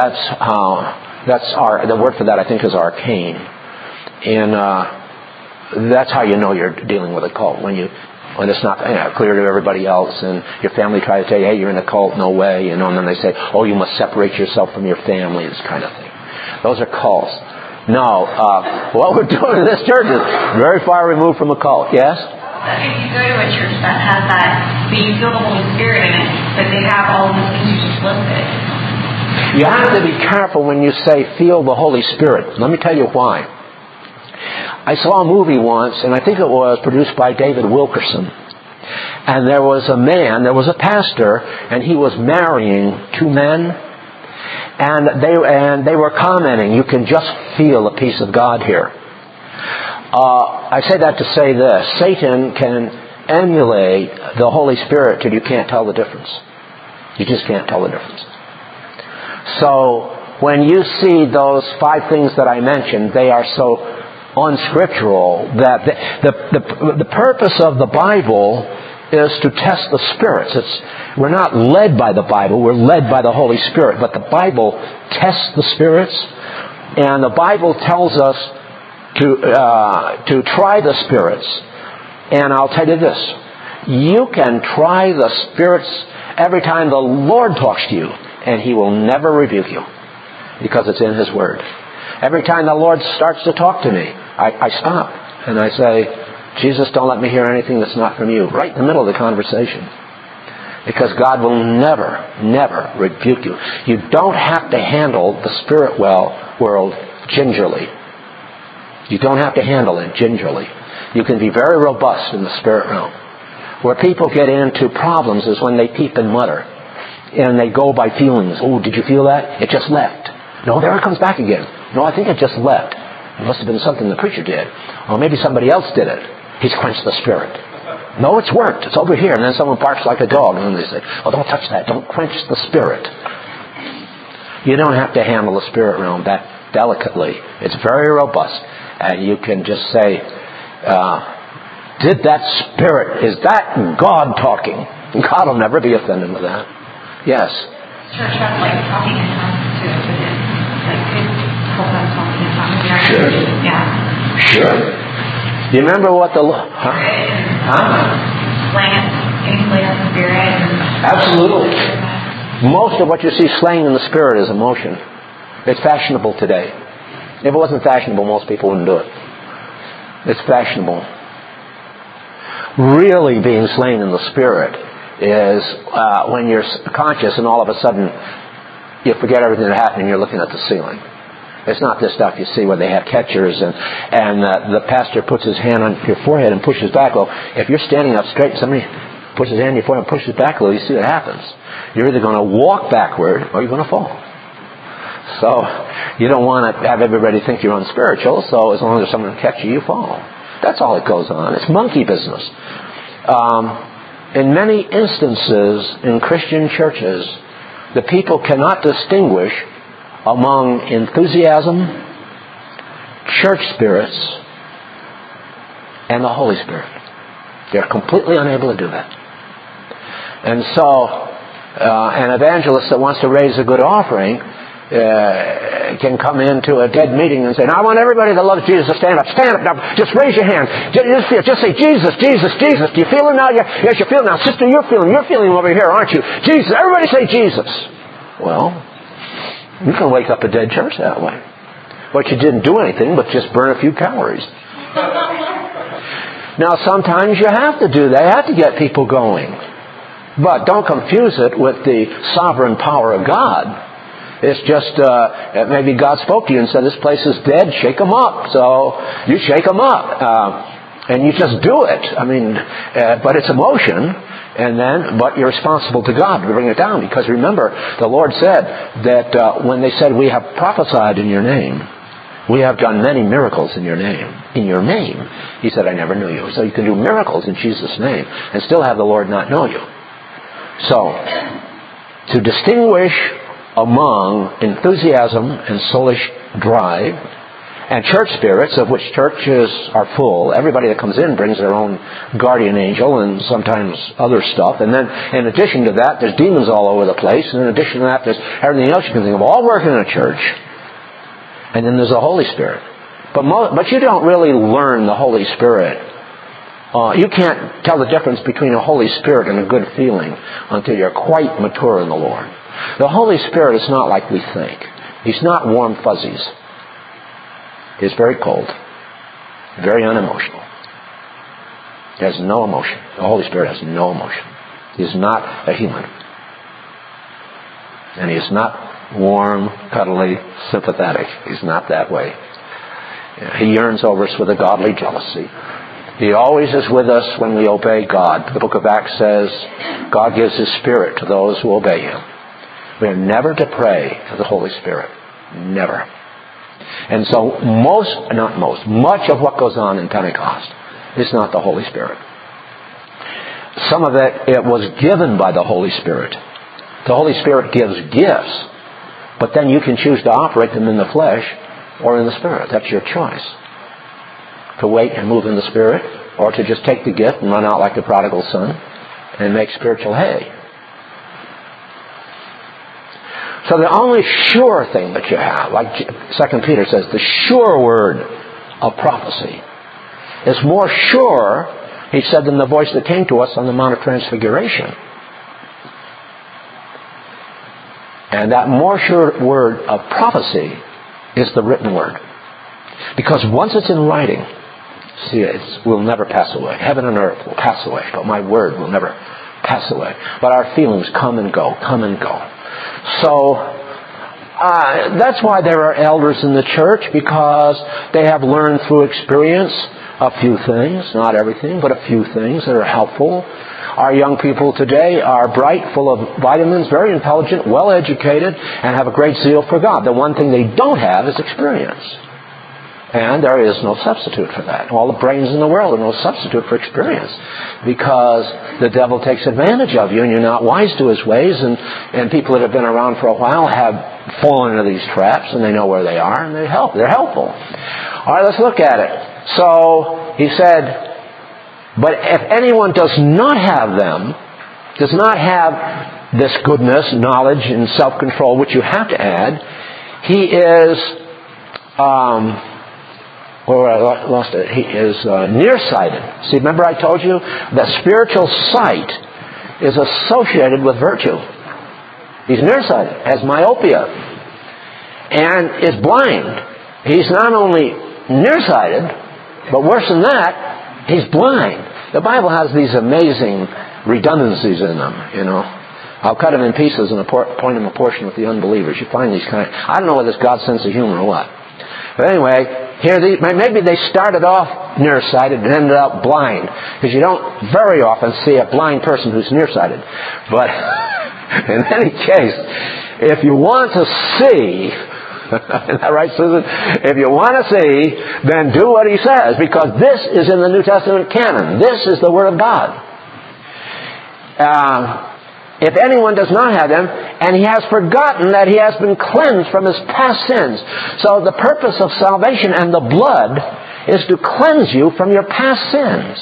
the word for that, I think, is arcane. And that's how you know you're dealing with a cult. When it's not clear to everybody else, and your family tries to tell you, hey, you're in a cult, no way, and then they say, oh, you must separate yourself from your family, this kind of thing. Those are cults. No. What we're doing in this church is very far removed from a cult. Yes? If you go to a church that has that, but you feel the Holy Spirit in it, but they have all the things you just listed. You have to be careful when you say feel the Holy Spirit. Let me tell you why. I saw a movie once, and I think it was produced by David Wilkerson. And there was a pastor, and he was marrying two men. And they were commenting, you can just feel a peace of God here. I say that to say this. Satan can emulate the Holy Spirit till you can't tell the difference. You just can't tell the difference. So when you see those 5 things that I mentioned, they are so unscriptural that the purpose of the Bible is to test the spirits. We're not led by the Bible, we're led by the Holy Spirit. But the Bible tests the spirits, and the Bible tells us to try the spirits. And I'll tell you this, you can try the spirits every time the Lord talks to you, and He will never rebuke you, because it's in His Word. Every time the Lord starts to talk to me, I stop and I say, Jesus, don't let me hear anything that's not from you, right in the middle of the conversation. Because God will never rebuke you. You don't have to handle the spirit world gingerly. You don't have to handle it gingerly. You can be very robust in the spirit realm. Where people get into problems is when they peep and mutter. And they go by feelings. Oh, did you feel that? It just left. No, there it comes back again. No, I think it just left. It must have been something the preacher did. Or maybe somebody else did it. He's quenched the spirit. No, it's worked. It's over here. And then someone barks like a dog. And they say, oh, don't touch that. Don't quench the spirit. You don't have to handle the spirit realm that delicately. It's very robust. And you can just say, did that spirit, is that God talking? God will never be offended with that. Yes. Church has like talking in tongues too. Like could help us talking in tongues. Sure. Yeah. Sure. Do you remember what the... Huh? Getting slain in the spirit. Absolutely. Most of what you see slain in the spirit is emotion. It's fashionable today. If it wasn't fashionable, most people wouldn't do it. It's fashionable. Really being slain in the spirit is when you're conscious and all of a sudden you forget everything that happened and you're looking at the ceiling. It's not this stuff you see where they have catchers and the pastor puts his hand on your forehead and pushes back. Well, if you're standing up straight and somebody puts his hand on your forehead and pushes back a little, you see what happens. You're either going to walk backward or you're going to fall. So you don't want to have everybody think you're unspiritual, so as long as someone catches you, you fall. That's all that goes on. It's monkey business. In many instances in Christian churches, the people cannot distinguish among enthusiasm, church spirits, and the Holy Spirit. They're completely unable to do that. And so, an evangelist that wants to raise a good offering can come into a dead meeting and say, now I want everybody that loves Jesus to stand up. Stand up now. Just raise your hand. Just say, Jesus, Jesus, Jesus. Do you feel it now? Yes, you feel it now. Sister, you're feeling over here, aren't you? Jesus. Everybody say Jesus. Well, you can wake up a dead church that way. But you didn't do anything but just burn a few calories. Now, sometimes you have to do that. You have to get people going. But don't confuse it with the sovereign power of God. It's just, maybe God spoke to you and said, this place is dead, shake them up. So you shake them up. And you just do it. I mean, but it's emotion. But you're responsible to God to bring it down. Because remember, the Lord said that when they said, we have prophesied in your name, we have done many miracles in your name. In your name. He said, I never knew you. So you can do miracles in Jesus' name and still have the Lord not know you. So, to distinguish among enthusiasm and soulish drive and church spirits, of which churches are full. Everybody that comes in brings their own guardian angel and sometimes other stuff. And then in addition to that, there's demons all over the place. And in addition to that, there's everything else you can think of, all working in a church. And then there's the Holy Spirit. But you don't really learn the Holy Spirit. You can't tell the difference between a Holy Spirit and a good feeling until you're quite mature in the Lord. The Holy Spirit is not like we think. He's not warm fuzzies. is very cold, very unemotional. He has no emotion. The Holy Spirit has no emotion. He is not a human. And he is not warm, cuddly, sympathetic. He's not that way. He yearns over us with a godly jealousy. He always is with us when we obey God. The book of Acts says God gives His Spirit to those who obey Him. We are never to pray to the Holy Spirit. Never. And so much of what goes on in Pentecost is not the Holy Spirit. Some of it was given by the Holy Spirit. The Holy Spirit gives gifts, but then you can choose to operate them in the flesh or in the Spirit. That's your choice. To wait and move in the Spirit, or to just take the gift and run out like the prodigal son and make spiritual hay. So the only sure thing that you have, like 2 Peter says, the sure word of prophecy is more sure, he said, than the voice that came to us on the Mount of Transfiguration. And that more sure word of prophecy is the written word. Because once it's in writing, see, it will never pass away. Heaven and earth will pass away, but my word will never pass away. But our feelings come and go, come and go. So, that's why there are elders in the church, because they have learned through experience a few things, not everything, but a few things that are helpful. Our young people today are bright, full of vitamins, very intelligent, well-educated, and have a great zeal for God. The one thing they don't have is experience. And there is no substitute for that. All the brains in the world are no substitute for experience, because the devil takes advantage of you and you're not wise to his ways, and people that have been around for a while have fallen into these traps and they know where they are and they're helpful. All right, let's look at it. So he said, but if anyone does not have them, does not have this goodness, knowledge, and self-control, which you have to add, he is, he is nearsighted. See, remember I told you that spiritual sight is associated with virtue. He's nearsighted, has myopia, and is blind. He's not only nearsighted, but worse than that, he's blind. The Bible has these amazing redundancies in them, you know. I'll cut them in pieces and point them a portion with the unbelievers. You find these kind of, I don't know whether it's God's sense of humor or what. But anyway, maybe they started off nearsighted and ended up blind, because you don't very often see a blind person who's nearsighted. But in any case, if you want to see, isn't that right, Susan? If you want to see, then do what he says, because this is in the New Testament canon. This is the Word of God. If anyone does not have them, and he has forgotten that he has been cleansed from his past sins. So the purpose of salvation and the blood is to cleanse you from your past sins.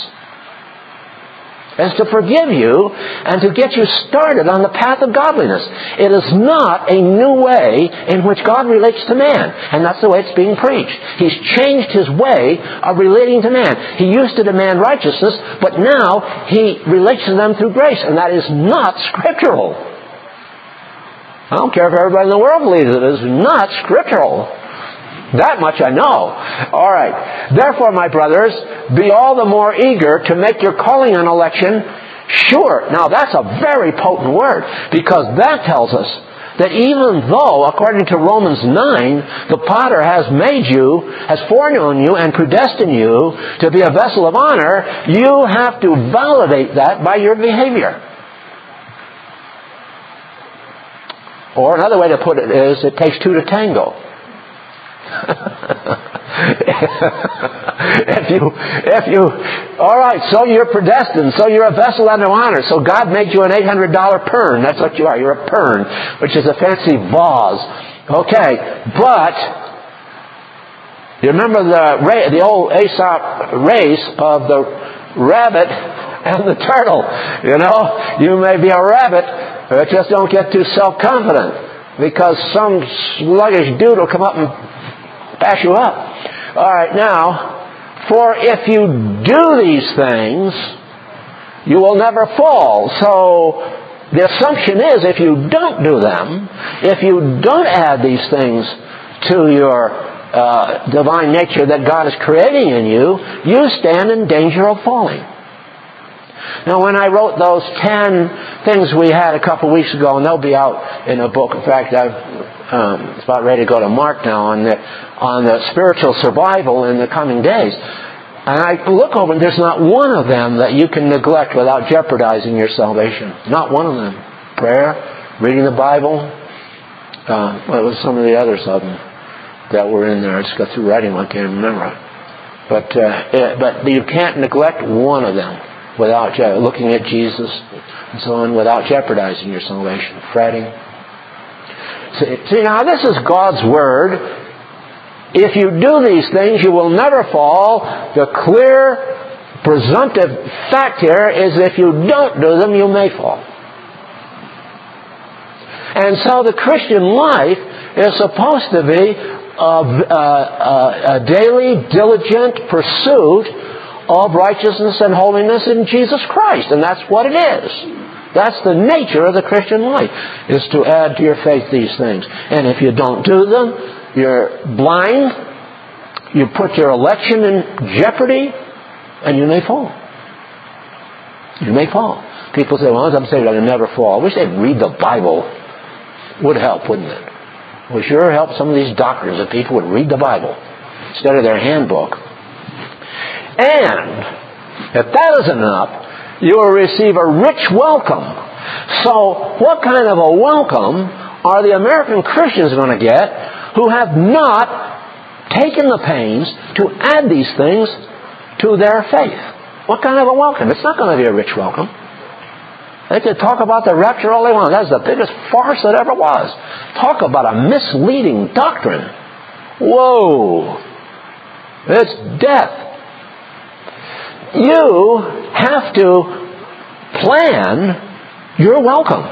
Is to forgive you and to get you started on the path of godliness. It is not a new way in which God relates to man. And that's the way it's being preached. He's changed his way of relating to man. He used to demand righteousness, but now he relates to them through grace. And that is not scriptural. I don't care if everybody in the world believes it. It is not scriptural. That much I know. All right. Therefore, my brothers, be all the more eager to make your calling and election sure. Now, that's a very potent word, because that tells us that even though, according to Romans 9, the potter has made you, has foreknown you and predestined you to be a vessel of honor, you have to validate that by your behavior. Or another way to put it is, it takes two to tango. All right, so you're predestined, so you're a vessel under honor, so God made you an $800 pern. That's what you are. You're a pern, which is a fancy vase. Okay, but you remember the old Aesop race of the rabbit and the turtle. You know, you may be a rabbit, but just don't get too self-confident, because some sluggish dude will come up and bash you up. All right, now, for if you do these things, you will never fall. So the assumption is, if you don't do them, if you don't add these things to your divine nature that God is creating in you, you stand in danger of falling. Now, when I wrote those 10 things we had a couple of weeks ago, and they'll be out in a book. In fact, it's about ready to go to Mark now on the spiritual survival in the coming days. And I look over, and there's not one of them that you can neglect without jeopardizing your salvation. Not one of them. Prayer, reading the Bible. What was some of the others of them that were in there? I just got through writing one, I can't remember it. But you can't neglect one of them without looking at Jesus and so on, without jeopardizing your salvation. Fretting. See, now this is God's Word. If you do these things, you will never fall. The clear, presumptive fact here is if you don't do them, you may fall. And so the Christian life is supposed to be a daily, diligent pursuit of righteousness and holiness in Jesus Christ. And that's what it is. That's the nature of the Christian life, is to add to your faith these things. And if you don't do them, you're blind, you put your election in jeopardy, and you may fall. You may fall. People say, well, I'm saved, I can never fall. I wish they'd read the Bible. Would help, wouldn't it? It would sure help some of these doctors if people would read the Bible instead of their handbook. And if that isn't enough, you will receive a rich welcome. So what kind of a welcome are the American Christians going to get who have not taken the pains to add these things to their faith? What kind of a welcome? It's not going to be a rich welcome. They can talk about the rapture all they want. That's the biggest farce that ever was. Talk about a misleading doctrine. Whoa! It's death. You have to plan your welcome.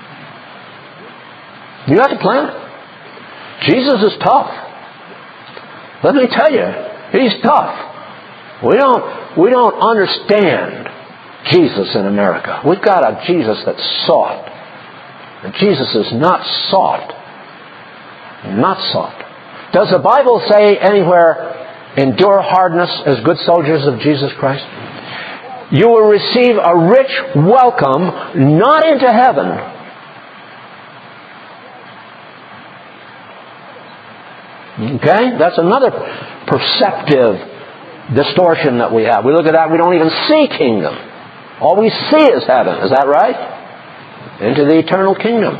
You have to plan it. Jesus is tough. Let me tell you, He's tough. We don't understand Jesus in America. We've got a Jesus that's soft. And Jesus is not soft. Not soft. Does the Bible say anywhere, endure hardness as good soldiers of Jesus Christ? You will receive a rich welcome, not into heaven. Okay? That's another perceptive distortion that we have. We look at that, we don't even see kingdom. All we see is heaven. Is that right? Into the eternal kingdom.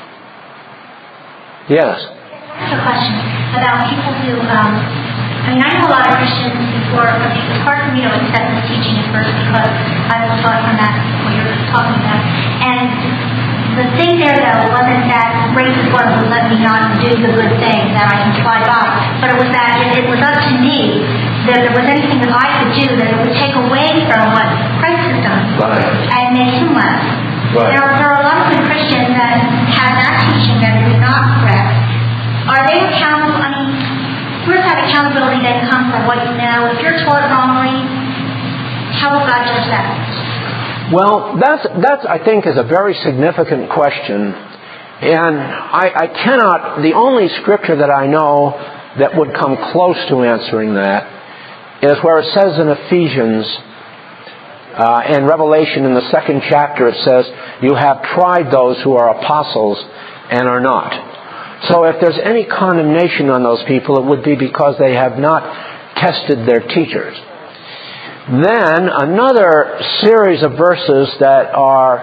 Yes? I have a question about people who, I know a lot of Christians before, it's hard for me to accept this teaching at first because I was taught from that, what you're talking about. And the thing there, though, wasn't that grace is what would let me not do the good thing that I can slide by, but it was that if it was up to me, that there was anything that I could do that it would take away from what Christ has done, right, and make Him less. Right. There are a lot of good Christians that have that teaching that is not correct. Are they accountable? I mean, where's that accountability then come from what you know? If you're taught wrongly, how will God judge that? Well, that's I think is a very significant question, and I cannot. The only scripture that I know that would come close to answering that is where it says in Ephesians and Revelation in the 2nd chapter. It says, "You have tried those who are apostles and are not." So if there's any condemnation on those people, it would be because they have not tested their teachers. Then another series of verses that are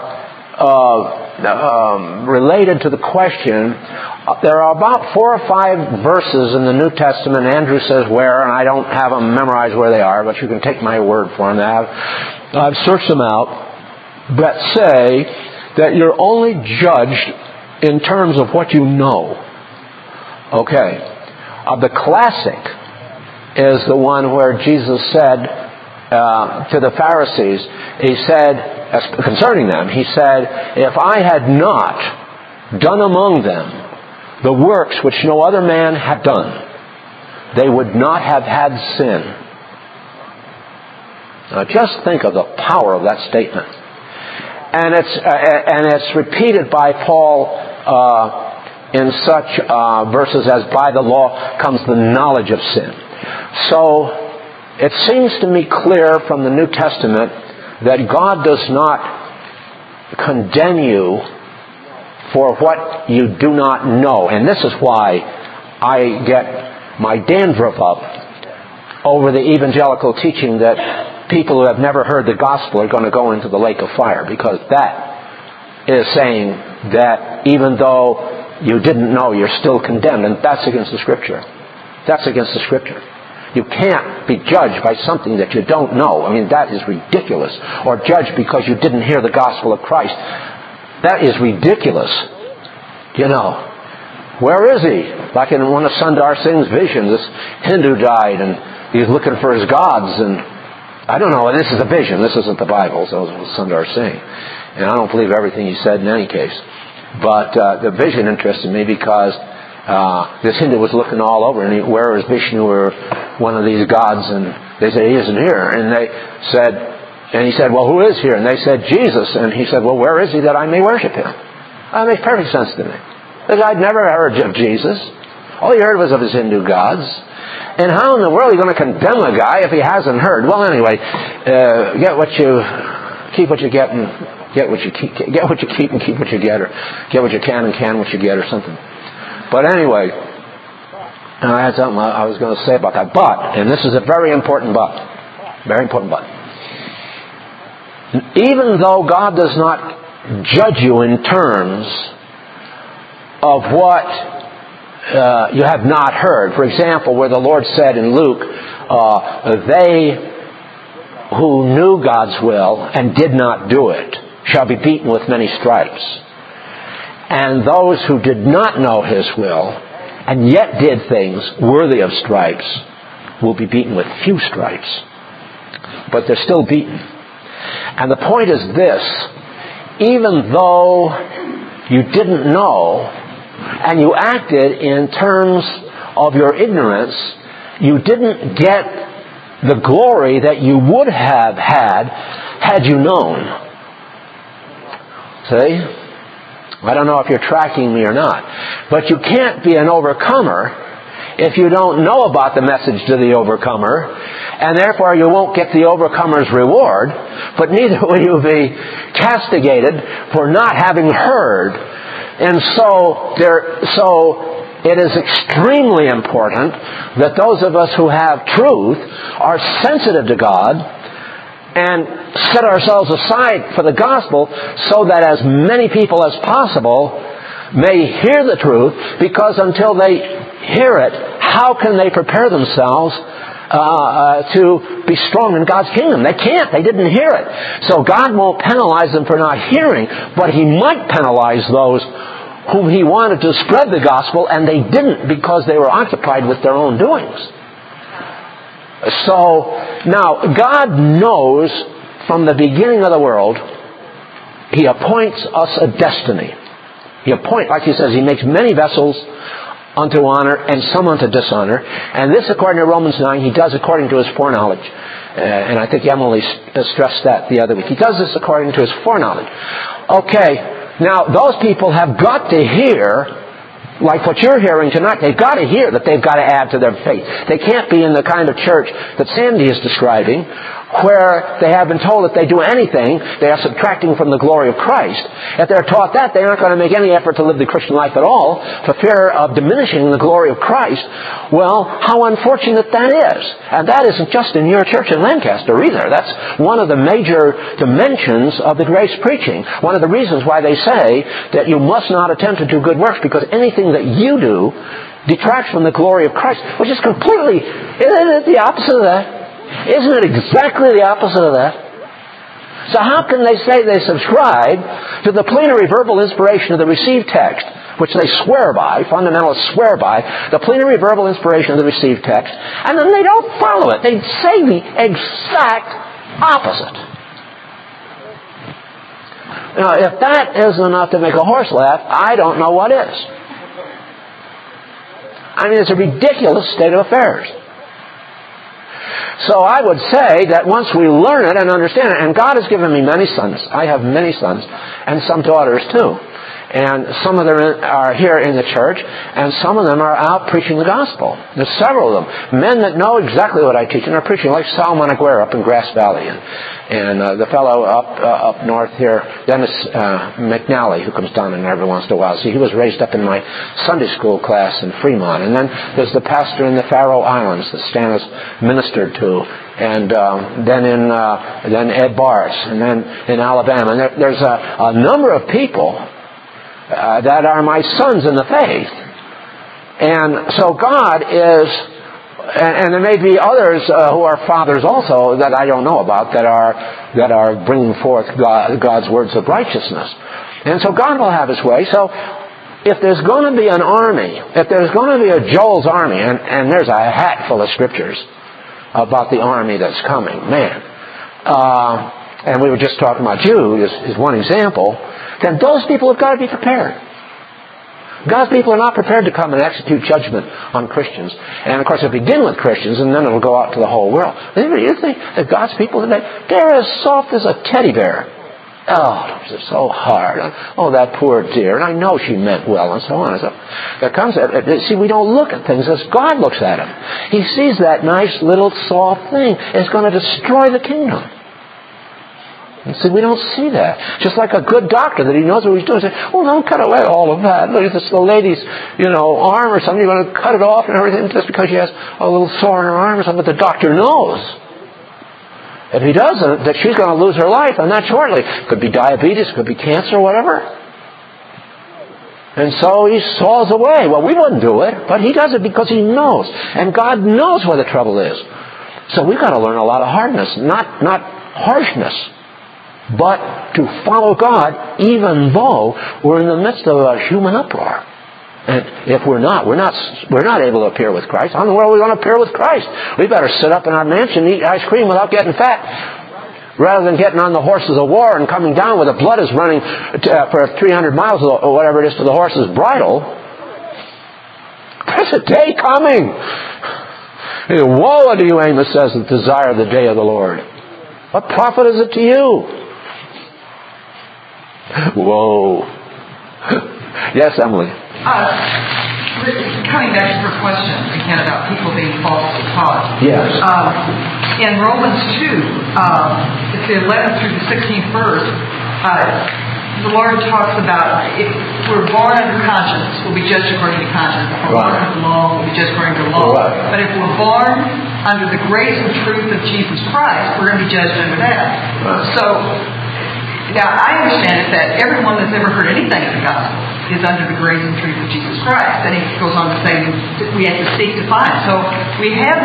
related to the question. There are about 4 or 5 verses in the New Testament. Andrew says where, and I don't have them memorized where they are, but you can take my word for them. I've searched them out that say that you're only judged in terms of what you know. Okay. The classic is the one where Jesus said to the Pharisees, He said, concerning them, He said, if I had not done among them the works which no other man had done, they would not have had sin. Now just think of the power of that statement. And it's repeated by Paul in such verses as by the law comes the knowledge of sin. So it seems to me clear from the New Testament that God does not condemn you for what you do not know. And this is why I get my dandruff up over the evangelical teaching that people who have never heard the gospel are going to go into the lake of fire, because that is saying that even though you didn't know, you're still condemned, and that's against the Scripture. That's against the Scripture. You can't be judged by something that you don't know. I mean, that is ridiculous. Or judged because you didn't hear the gospel of Christ. That is ridiculous. You know, where is he? Like in one of Sundar Singh's visions, this Hindu died and he's looking for his gods, and I don't know, this is a vision. This isn't the Bible, so it was Sundar Singh. And I don't believe everything he said in any case. But the vision interested me because this Hindu was looking all over, and where is Vishnu or one of these gods? And they said, he isn't here. And he said, well, who is here? And they said, Jesus. And he said, well, where is he that I may worship him? That makes perfect sense to me. Because I'd never heard of Jesus. All he heard was of his Hindu gods. And how in the world are you going to condemn a guy if he hasn't heard? Well, anyway, keep what you get and get what you keep. Get what you keep and keep what you get, or get what you can and can what you get, or something. But anyway, I had something I was going to say about that. But, and this is a very important but, very important but. Even though God does not judge you in terms of what you have not heard. For example, where the Lord said in Luke, they who knew God's will and did not do it shall be beaten with many stripes. And those who did not know His will and yet did things worthy of stripes will be beaten with few stripes. But they're still beaten. And the point is this: even though you didn't know and you acted in terms of your ignorance, you didn't get the glory that you would have had you known. See? I don't know if you're tracking me or not. But you can't be an overcomer if you don't know about the message to the overcomer, and therefore you won't get the overcomer's reward, but neither will you be castigated for not having heard. And so it is extremely important that those of us who have truth are sensitive to God and set ourselves aside for the gospel so that as many people as possible may hear the truth, because until they hear it, how can they prepare themselves to be strong in God's kingdom? They can't. They didn't hear it. So God won't penalize them for not hearing, but He might penalize those whom He wanted to spread the gospel and they didn't because they were occupied with their own doings. So, now, God knows from the beginning of the world, He appoints us a destiny. He appoints, like He says, He makes many vessels unto honor and some unto dishonor. And this, according to Romans 9, He does according to His foreknowledge. And I think Emily stressed that the other week. He does this according to His foreknowledge. Okay, now those people have got to hear, like what you're hearing tonight, they've got to hear that they've got to add to their faith. They can't be in the kind of church that Sandy is describing, where they have been told that they do anything, they are subtracting from the glory of Christ. If they're taught that, they aren't going to make any effort to live the Christian life at all, for fear of diminishing the glory of Christ. Well, how unfortunate that is. And that isn't just in your church in Lancaster either. That's one of the major dimensions of the grace preaching. One of the reasons why they say that you must not attempt to do good works, because anything that you do detracts from the glory of Christ, which is completely, isn't it the opposite of that? Isn't it exactly the opposite of that? So how can they say they subscribe to the plenary verbal inspiration of the received text, which they swear by, fundamentalists swear by, the plenary verbal inspiration of the received text, and then they don't follow it? They say the exact opposite. Now, if that isn't enough to make a horse laugh, I don't know what is. I mean, it's a ridiculous state of affairs. So I would say that once we learn it and understand it, and God has given me many sons. I have many sons and some daughters too. And some of them are here in the church, and some of them are out preaching the gospel. There's several of them. Men that know exactly what I teach and are preaching, like Sal Monaguer up in Grass Valley, and the fellow up north here, Dennis McNally, who comes down in every once in a while. See, he was raised up in my Sunday school class in Fremont. And then there's the pastor in the Faroe Islands that Stan has ministered to. And then Ed Bars, and then in Alabama. And there's a number of people that are my sons in the faith. And so God is, and there may be others who are fathers also that I don't know about that are bringing forth God's words of righteousness. And so God will have His way. So if there's going to be an army, if there's going to be a Joel's army, and there's a hat full of scriptures about the army that's coming, man. And we were just talking about Jude as one example. Then those people have got to be prepared. God's people are not prepared to come and execute judgment on Christians. And of course it'll begin with Christians, and then it'll go out to the whole world. You think that God's people today, they're as soft as a teddy bear. Oh, it's so hard. Oh, that poor dear. And I know she meant well, and so on and so on. There comes, see, we don't look at things as God looks at them. He sees that nice little soft thing is going to destroy the kingdom. And see, we don't see that. Just like a good doctor that he knows what he's doing. Say, well, don't cut away all of that. Look, if it's the lady's, arm or something, you're going to cut it off and everything just because she has a little sore in her arm or something. But the doctor knows. If he doesn't, that she's going to lose her life, and that shortly. Could be diabetes, could be cancer, whatever. And so he saws away. Well, we wouldn't do it, but he does it because he knows. And God knows where the trouble is. So we've got to learn a lot of hardness, not harshness, but to follow God even though we're in the midst of a human uproar. And if we're not able to appear with Christ, how in the world are we going to appear with Christ? We better sit up in our mansion and eat ice cream without getting fat, rather than getting on the horses of war and coming down where the blood is running for 300 miles or whatever it is to the horse's bridle. There's a day coming. Woe unto you, Amos says, that desire the day of the Lord. What profit is it to you? Whoa. Yes, Emily. Coming back to her question again about people being falsely taught. Yes. In Romans 2, it's the 11th through the 16th verse, the Lord talks about if we're born under conscience, we'll be judged according to conscience. If we're born under the law, we'll be judged according to the law. Right. But if we're born under the grace and truth of Jesus Christ, we're going to be judged under that. Right. So, now I understand it that everyone that's ever heard anything of the gospel is under the grace and truth of Jesus Christ. Then he goes on to say that we have to seek to find. So we have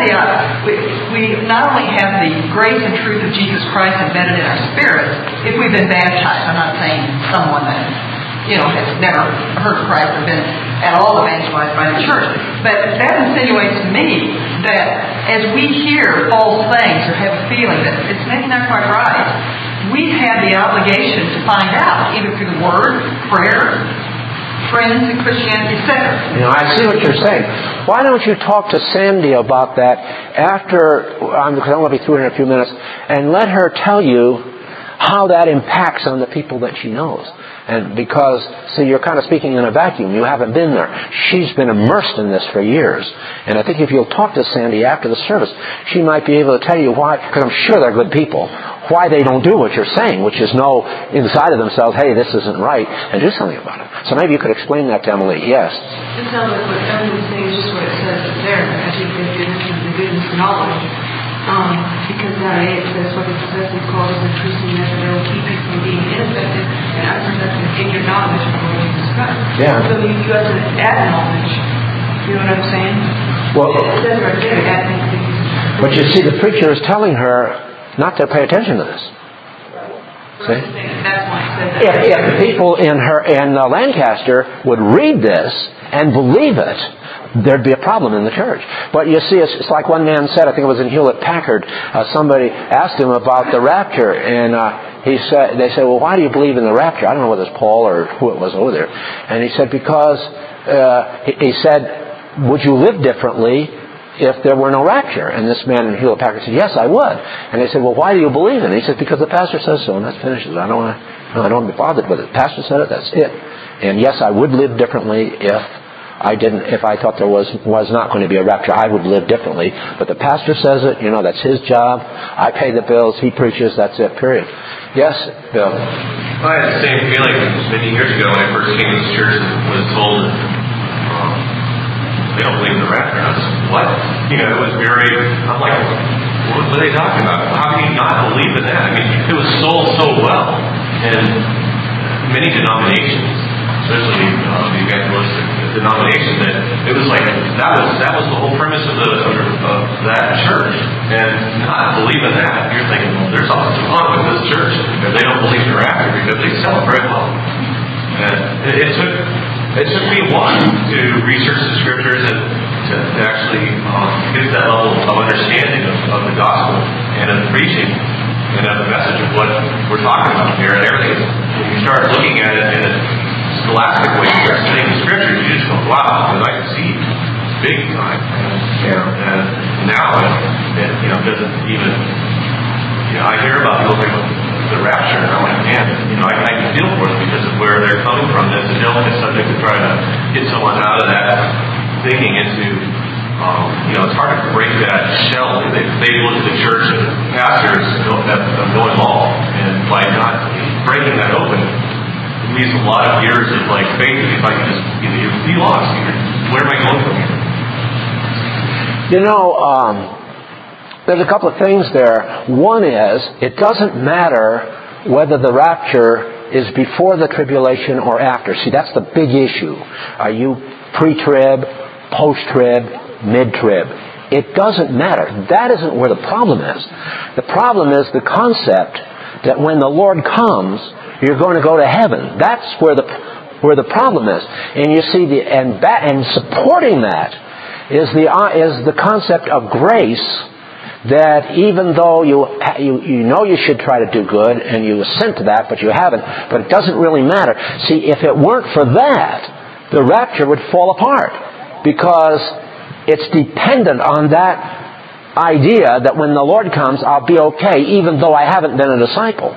we not only have the grace and truth of Jesus Christ embedded in our spirits if we've been baptized. I'm not saying someone that has never heard of Christ or been at all evangelized by the church. But that insinuates to me that as we hear false things or have a feeling that it's maybe not quite right, we have the obligation to find out, either through the Word, prayer, friends in Christianity, etc. I see what you're saying. Why don't you talk to Sandy about that after, because I'm going to be through it in a few minutes, and let her tell you how that impacts on the people that she knows. And because, see, you're kind of speaking in a vacuum. You haven't been there. She's been immersed in this for years. And I think if you'll talk to Sandy after the service, she might be able to tell you why, because I'm sure they're good people, why they don't do what you're saying, which is know inside of themselves, hey, this isn't right, and do something about it. So maybe you could explain that to Emily. Yes? It sounds like what Emily was saying is just what it says there. I think that the goodness and knowledge. Because that it says what the possessive causes increasing that they will keep you from being ineffective and unproductive in your knowledge of what Jesus Christ. Yeah. So you have to add knowledge. You know what I'm saying? Well, it says right there, add things. But you see, the preacher is telling her not to pay attention to this. See? That's why it says that. If the people in Lancaster would read this and believe it, there'd be a problem in the church. But you see, it's like one man said, I think it was in Hewlett-Packard, somebody asked him about the rapture, and they said, well, why do you believe in the rapture? I don't know whether it's Paul or who it was over there. And he said, because, he said, would you live differently if there were no rapture? And this man in Hewlett-Packard said, yes, I would. And they said, well, why do you believe in it? He said, because the pastor says so, and that finishes it. I don't want to No, I don't be bothered with it. The pastor said it, that's it. And yes, I would live differently if I thought there was not going to be a rapture. I would live differently. But the pastor says it, that's his job. I pay the bills, he preaches, that's it, period. Yes, Bill? I had the same feeling many years ago when I first came to this church and was told that they don't believe in the rapture. I was like, what? It was I'm like, what are they talking about? How can you not believe in that? I mean, it was sold so well. And many denominations, especially the evangelistic denomination, that it was like that was the whole premise of that church, and not believe in that. You're thinking, well, there's something wrong with this church if they don't believe in the rapture, because they celebrate well. And it took me a while to research the scriptures and to actually get to that level of understanding of the gospel and of preaching and of the message of what we're talking about here. And everything, when you start looking at it in a scholastic way, you start studying the scriptures, you just go, wow, because I can see big time. And now it doesn't even, I hear about people talking about the rapture, and I'm like, man, I can feel for them because of where they're coming from. It's a delicate subject to try to get someone out of that thinking into. It's hard to break that shell. They look at the church and pastors have no involvement, and by not breaking that open, it leaves a lot of years of faith. If I can just be lost, where am I going from here? There's a couple of things there. One is, it doesn't matter whether the rapture is before the tribulation or after. See, that's the big issue. Are you pre-trib, post-trib, mid-trib? It doesn't matter. That isn't where the problem is. The problem is the concept that when the Lord comes, you're going to go to heaven. That's where the problem is. And you see, and supporting that is the concept of grace, that even though you should try to do good and you assent to that, but you haven't, but it doesn't really matter. See, if it weren't for that, the rapture would fall apart, because it's dependent on that idea that when the Lord comes, I'll be okay, even though I haven't been a disciple.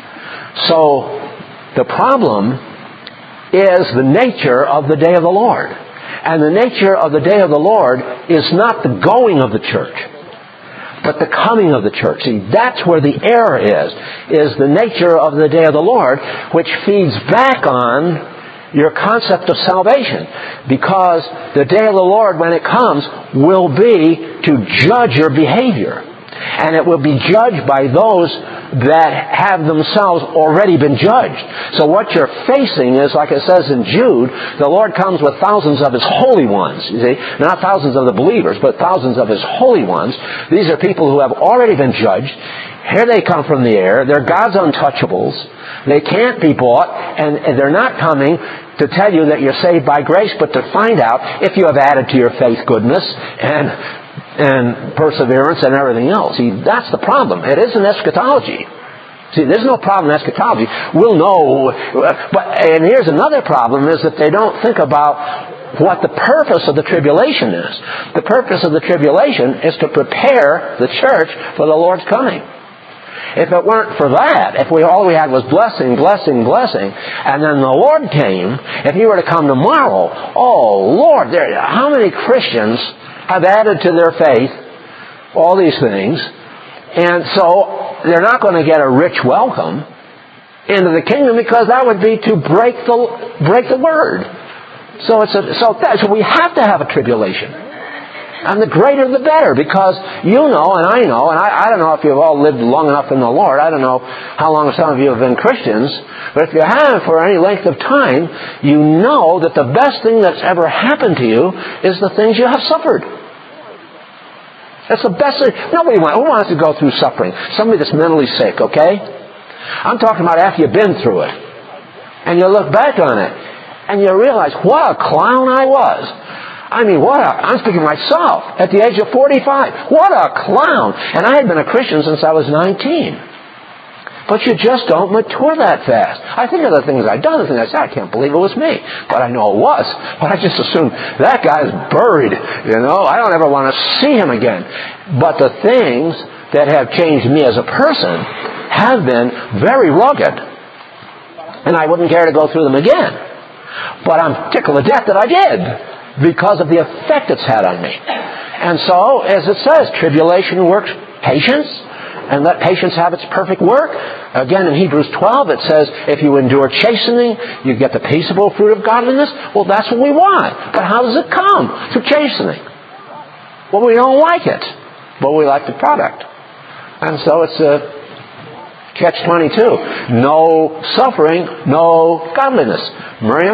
So the problem is the nature of the day of the Lord. And the nature of the day of the Lord is not the going of the church, but the coming of the church. See, that's where the error is the nature of the day of the Lord, which feeds back on your concept of salvation. Because the day of the Lord, when it comes, will be to judge your behavior. And it will be judged by those that have themselves already been judged. So what you're facing is, like it says in Jude, the Lord comes with thousands of His holy ones. You see, not thousands of the believers, but thousands of His holy ones. These are people who have already been judged. Here they come from the air. They're God's untouchables. They can't be bought, and they're not coming to tell you that you're saved by grace, but to find out if you have added to your faith goodness and perseverance and everything else. See, that's the problem. It isn't eschatology. See, there's no problem in eschatology. We'll know. And here's another problem, is that they don't think about what the purpose of the tribulation is. The purpose of the tribulation is to prepare the church for the Lord's coming. If it weren't for that, if all we had was blessing, blessing, blessing, and then the Lord came, if He were to come tomorrow, oh Lord, how many Christians have added to their faith all these things, and so they're not going to get a rich welcome into the kingdom, because that would be to break the word. So we have to have a tribulation. And the greater the better, because you know and I know, and I don't know if you've all lived long enough in the Lord. I don't know how long some of you have been Christians, but if you have for any length of time, you know that the best thing that's ever happened to you is the things you have suffered. That's the best thing. Who wants to go through suffering? Somebody that's mentally sick, okay? I'm talking about after you've been through it. And you look back on it, and you realize, what a clown I was. I mean, I'm speaking of myself, at the age of 45. What a clown. And I had been a Christian since I was 19. But you just don't mature that fast. I think of the things I've done, the things I said, I can't believe it was me. But I know it was. But I just assumed, that guy's buried. I don't ever want to see him again. But the things that have changed me as a person have been very rugged. and I wouldn't care to go through them again. But I'm tickled to death that I did, because of the effect it's had on me. And so, as it says, tribulation works patience, and let patience have its perfect work. Again, in Hebrews 12, it says, if you endure chastening, you get the peaceable fruit of godliness. Well, that's what we want. But how does it come? Through chastening. Well, we don't like it, but we like the product. And so it's a catch-22. No suffering, no godliness. Miriam?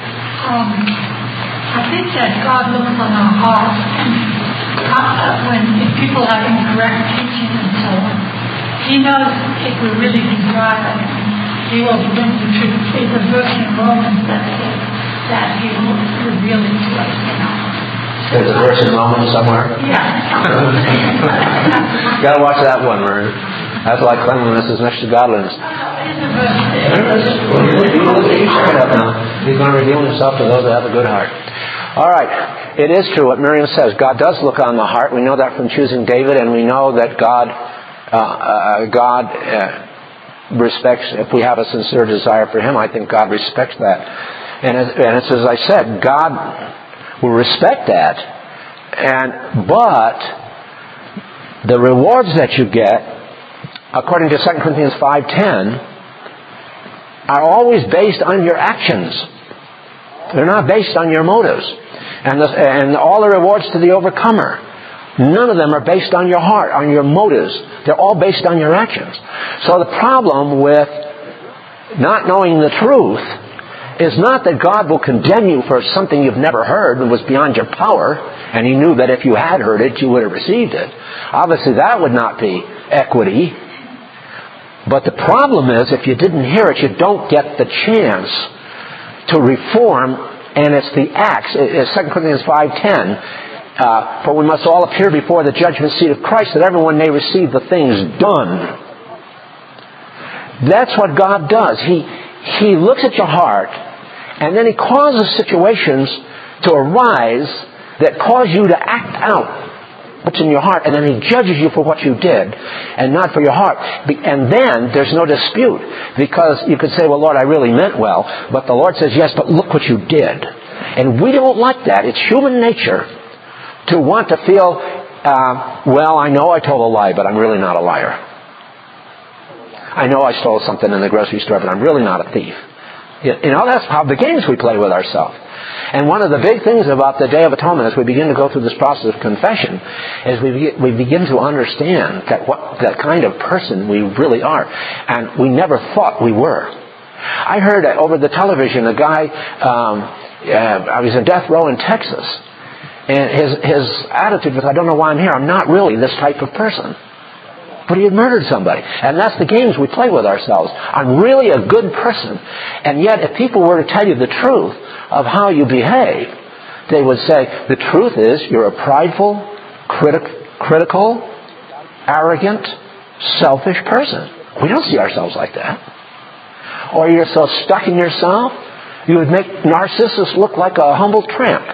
I think that God looks on our heart, and if people have incorrect teaching and so on, He knows if we're really desire, He will bring the truth. There's a verse in Romans that says that He will reveal it to us, There's a verse in Romans somewhere? Yeah. Got to watch that one, Mary. That's like cleanliness is next to godliness. There's a verse Check it out now. He's going to reveal Himself to those that have a good heart. All right. It is true what Miriam says. God does look on the heart. We know that from choosing David, and we know that God respects, if we have a sincere desire for Him, I think God respects that. And it's as I said, God will respect that. But the rewards that you get, according to 2 Corinthians 5:10, are always based on your actions. They're not based on your motives. And all the rewards to the overcomer, none of them are based on your heart, on your motives. They're all based on your actions. So the problem with not knowing the truth is not that God will condemn you for something you've never heard and was beyond your power, and He knew that if you had heard it, you would have received it. Obviously, that would not be equity. But the problem is, if you didn't hear it, you don't get the chance to reform, and it's the acts. It's 2 Corinthians 5:10. For we must all appear before the judgment seat of Christ, that everyone may receive the things done. That's what God does. He looks at your heart, and then He causes situations to arise that cause you to act out what's in your heart, and then He judges you for what you did and not for your heart. And then there's no dispute, because you could say, well, Lord, I really meant well, but the Lord says, yes, but look what you did. And we don't like that. It's human nature to want to feel, well, I know I told a lie, but I'm really not a liar. I know I stole something in the grocery store, but I'm really not a thief. You know, that's how the games we play with ourselves. And one of the big things about the Day of Atonement as we begin to go through this process of confession is we begin to understand that kind of person we really are. And we never thought we were. I heard over the television a guy, I was in death row in Texas, and his attitude was, I don't know why I'm here. I'm not really this type of person. But he had murdered somebody. And that's the games we play with ourselves. I'm really a good person. And yet, if people were to tell you the truth of how you behave, they would say, the truth is you're a prideful, critical, arrogant, selfish person. We don't see ourselves like that. Or you're so stuck in yourself, you would make Narcissus look like a humble tramp.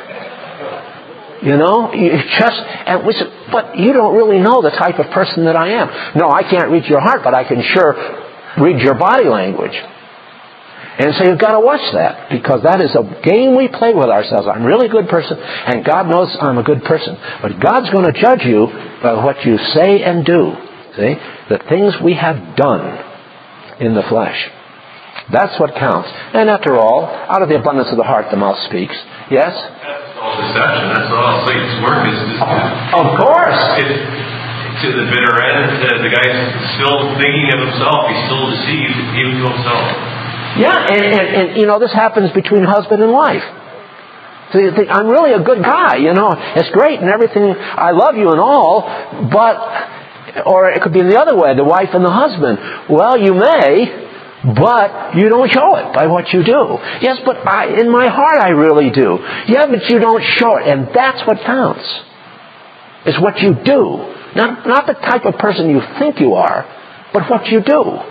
You know, and we said, but you don't really know the type of person that I am. No, I can't read your heart, but I can sure read your body language. And so you've got to watch that, because that is a game we play with ourselves. I'm a really good person, and God knows I'm a good person. But God's going to judge you by what you say and do. See? The things we have done in the flesh. That's what counts. And after all, out of the abundance of the heart, the mouth speaks. Yes? All deception. That's all Satan's work is. Of course. To the bitter end, the guy's still thinking of himself. He's still deceived, even to himself. Yeah, and you know, this happens between husband and wife. So you think, I'm really a good guy, you know. It's great and everything. I love you and all, but, or it could be the other way, the wife and the husband. Well, you may, but you don't show it by what you do. Yes, but in my heart I really do. Yeah, but you don't show it. And that's what counts. Is what you do. Not the type of person you think you are, but what you do.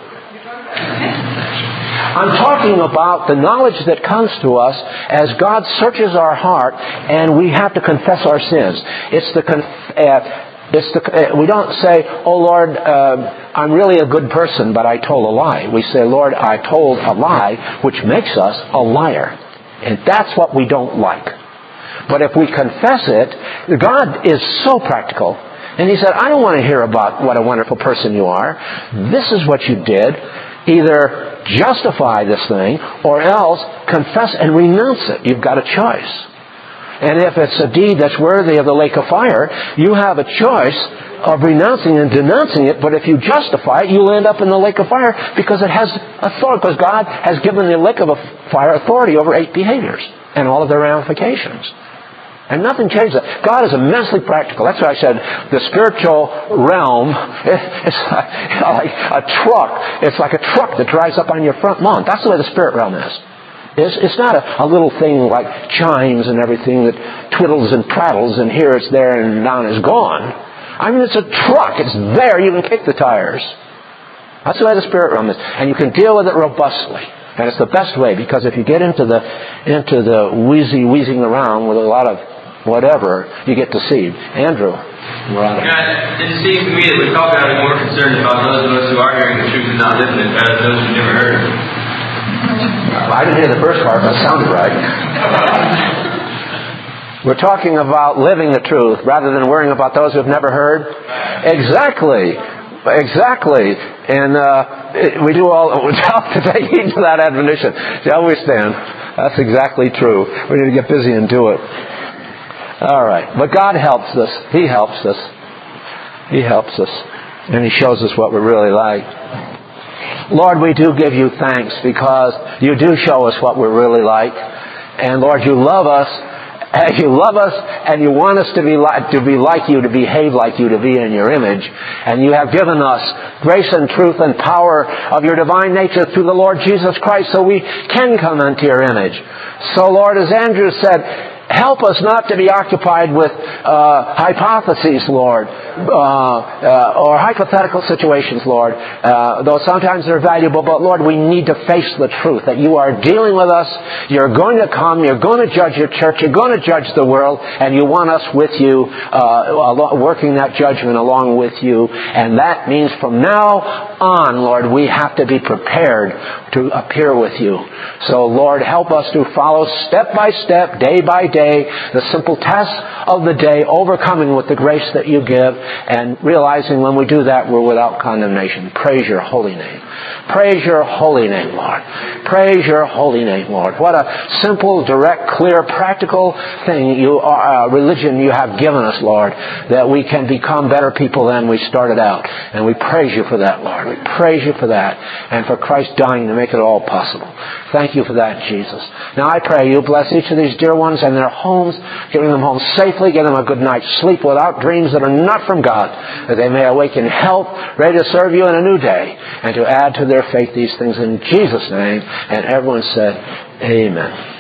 I'm talking about the knowledge that comes to us as God searches our heart and we have to confess our sins. It's We don't say, oh Lord, I'm really a good person, but I told a lie. We say, Lord, I told a lie, which makes us a liar. And that's what we don't like. But if we confess it, God is so practical. And He said, I don't want to hear about what a wonderful person you are. This is what you did. Either justify this thing or else confess and renounce it. You've got a choice. And if it's a deed that's worthy of the lake of fire, you have a choice of renouncing and denouncing it. But if you justify it, you'll end up in the lake of fire because it has authority. Because God has given the lake of fire authority over 8 behaviors and all of their ramifications. And nothing changes that. God is immensely practical. That's why I said the spiritual realm is like a truck. It's like a truck that drives up on your front lawn. That's the way the spirit realm is. It's not a little thing like chimes and everything that twiddles and prattles and here it's there and down is gone. I mean, it's a truck. It's there. You can kick the tires. That's the way the spirit realm is. And you can deal with it robustly. And it's the best way, because if you get into the wheezing around with a lot of whatever, you get deceived. Andrew. God, it seems to me that we talk about it more concerned about those of us who are hearing the truth and not living it rather than those who never heard it. I didn't hear the first part, but it sounded right. We're talking about living the truth rather than worrying about those who have never heard. Exactly. And we do all to take heed to that admonition. Shall we stand? That's exactly true. We need to get busy and do it. All right. But God helps us. He helps us. He helps us. And He shows us what we're really like. Lord, we do give you thanks because you do show us what we're really like. And Lord, you love us. And you love us and you want us to be like you, to behave like you, to be in your image. And you have given us grace and truth and power of your divine nature through the Lord Jesus Christ so we can come into your image. So Lord, as Andrew said, help us not to be occupied with hypotheses, Lord, or hypothetical situations, Lord, though sometimes they're valuable. But, Lord, we need to face the truth that you are dealing with us. You're going to come. You're going to judge your church. You're going to judge the world. And you want us with you, working that judgment along with you. And that means from now on, Lord, we have to be prepared to appear with you. So, Lord, help us to follow step by step, day by day, the simple tests of the day, overcoming with the grace that you give, and realizing when we do that, we're without condemnation. Praise your holy name. Praise your holy name, Lord. Praise your holy name, Lord. What a simple, direct, clear, practical thing religion you have given us, Lord, that we can become better people than we started out. And we praise you for that, Lord. We praise you for that, and for Christ dying to make it all possible. Thank you for that, Jesus. Now I pray you bless each of these dear ones and their homes, getting them home safely, give them a good night's sleep without dreams that are not from God, that they may awake in health, ready to serve you in a new day, and to add to their faith these things in Jesus' name. And everyone said, Amen.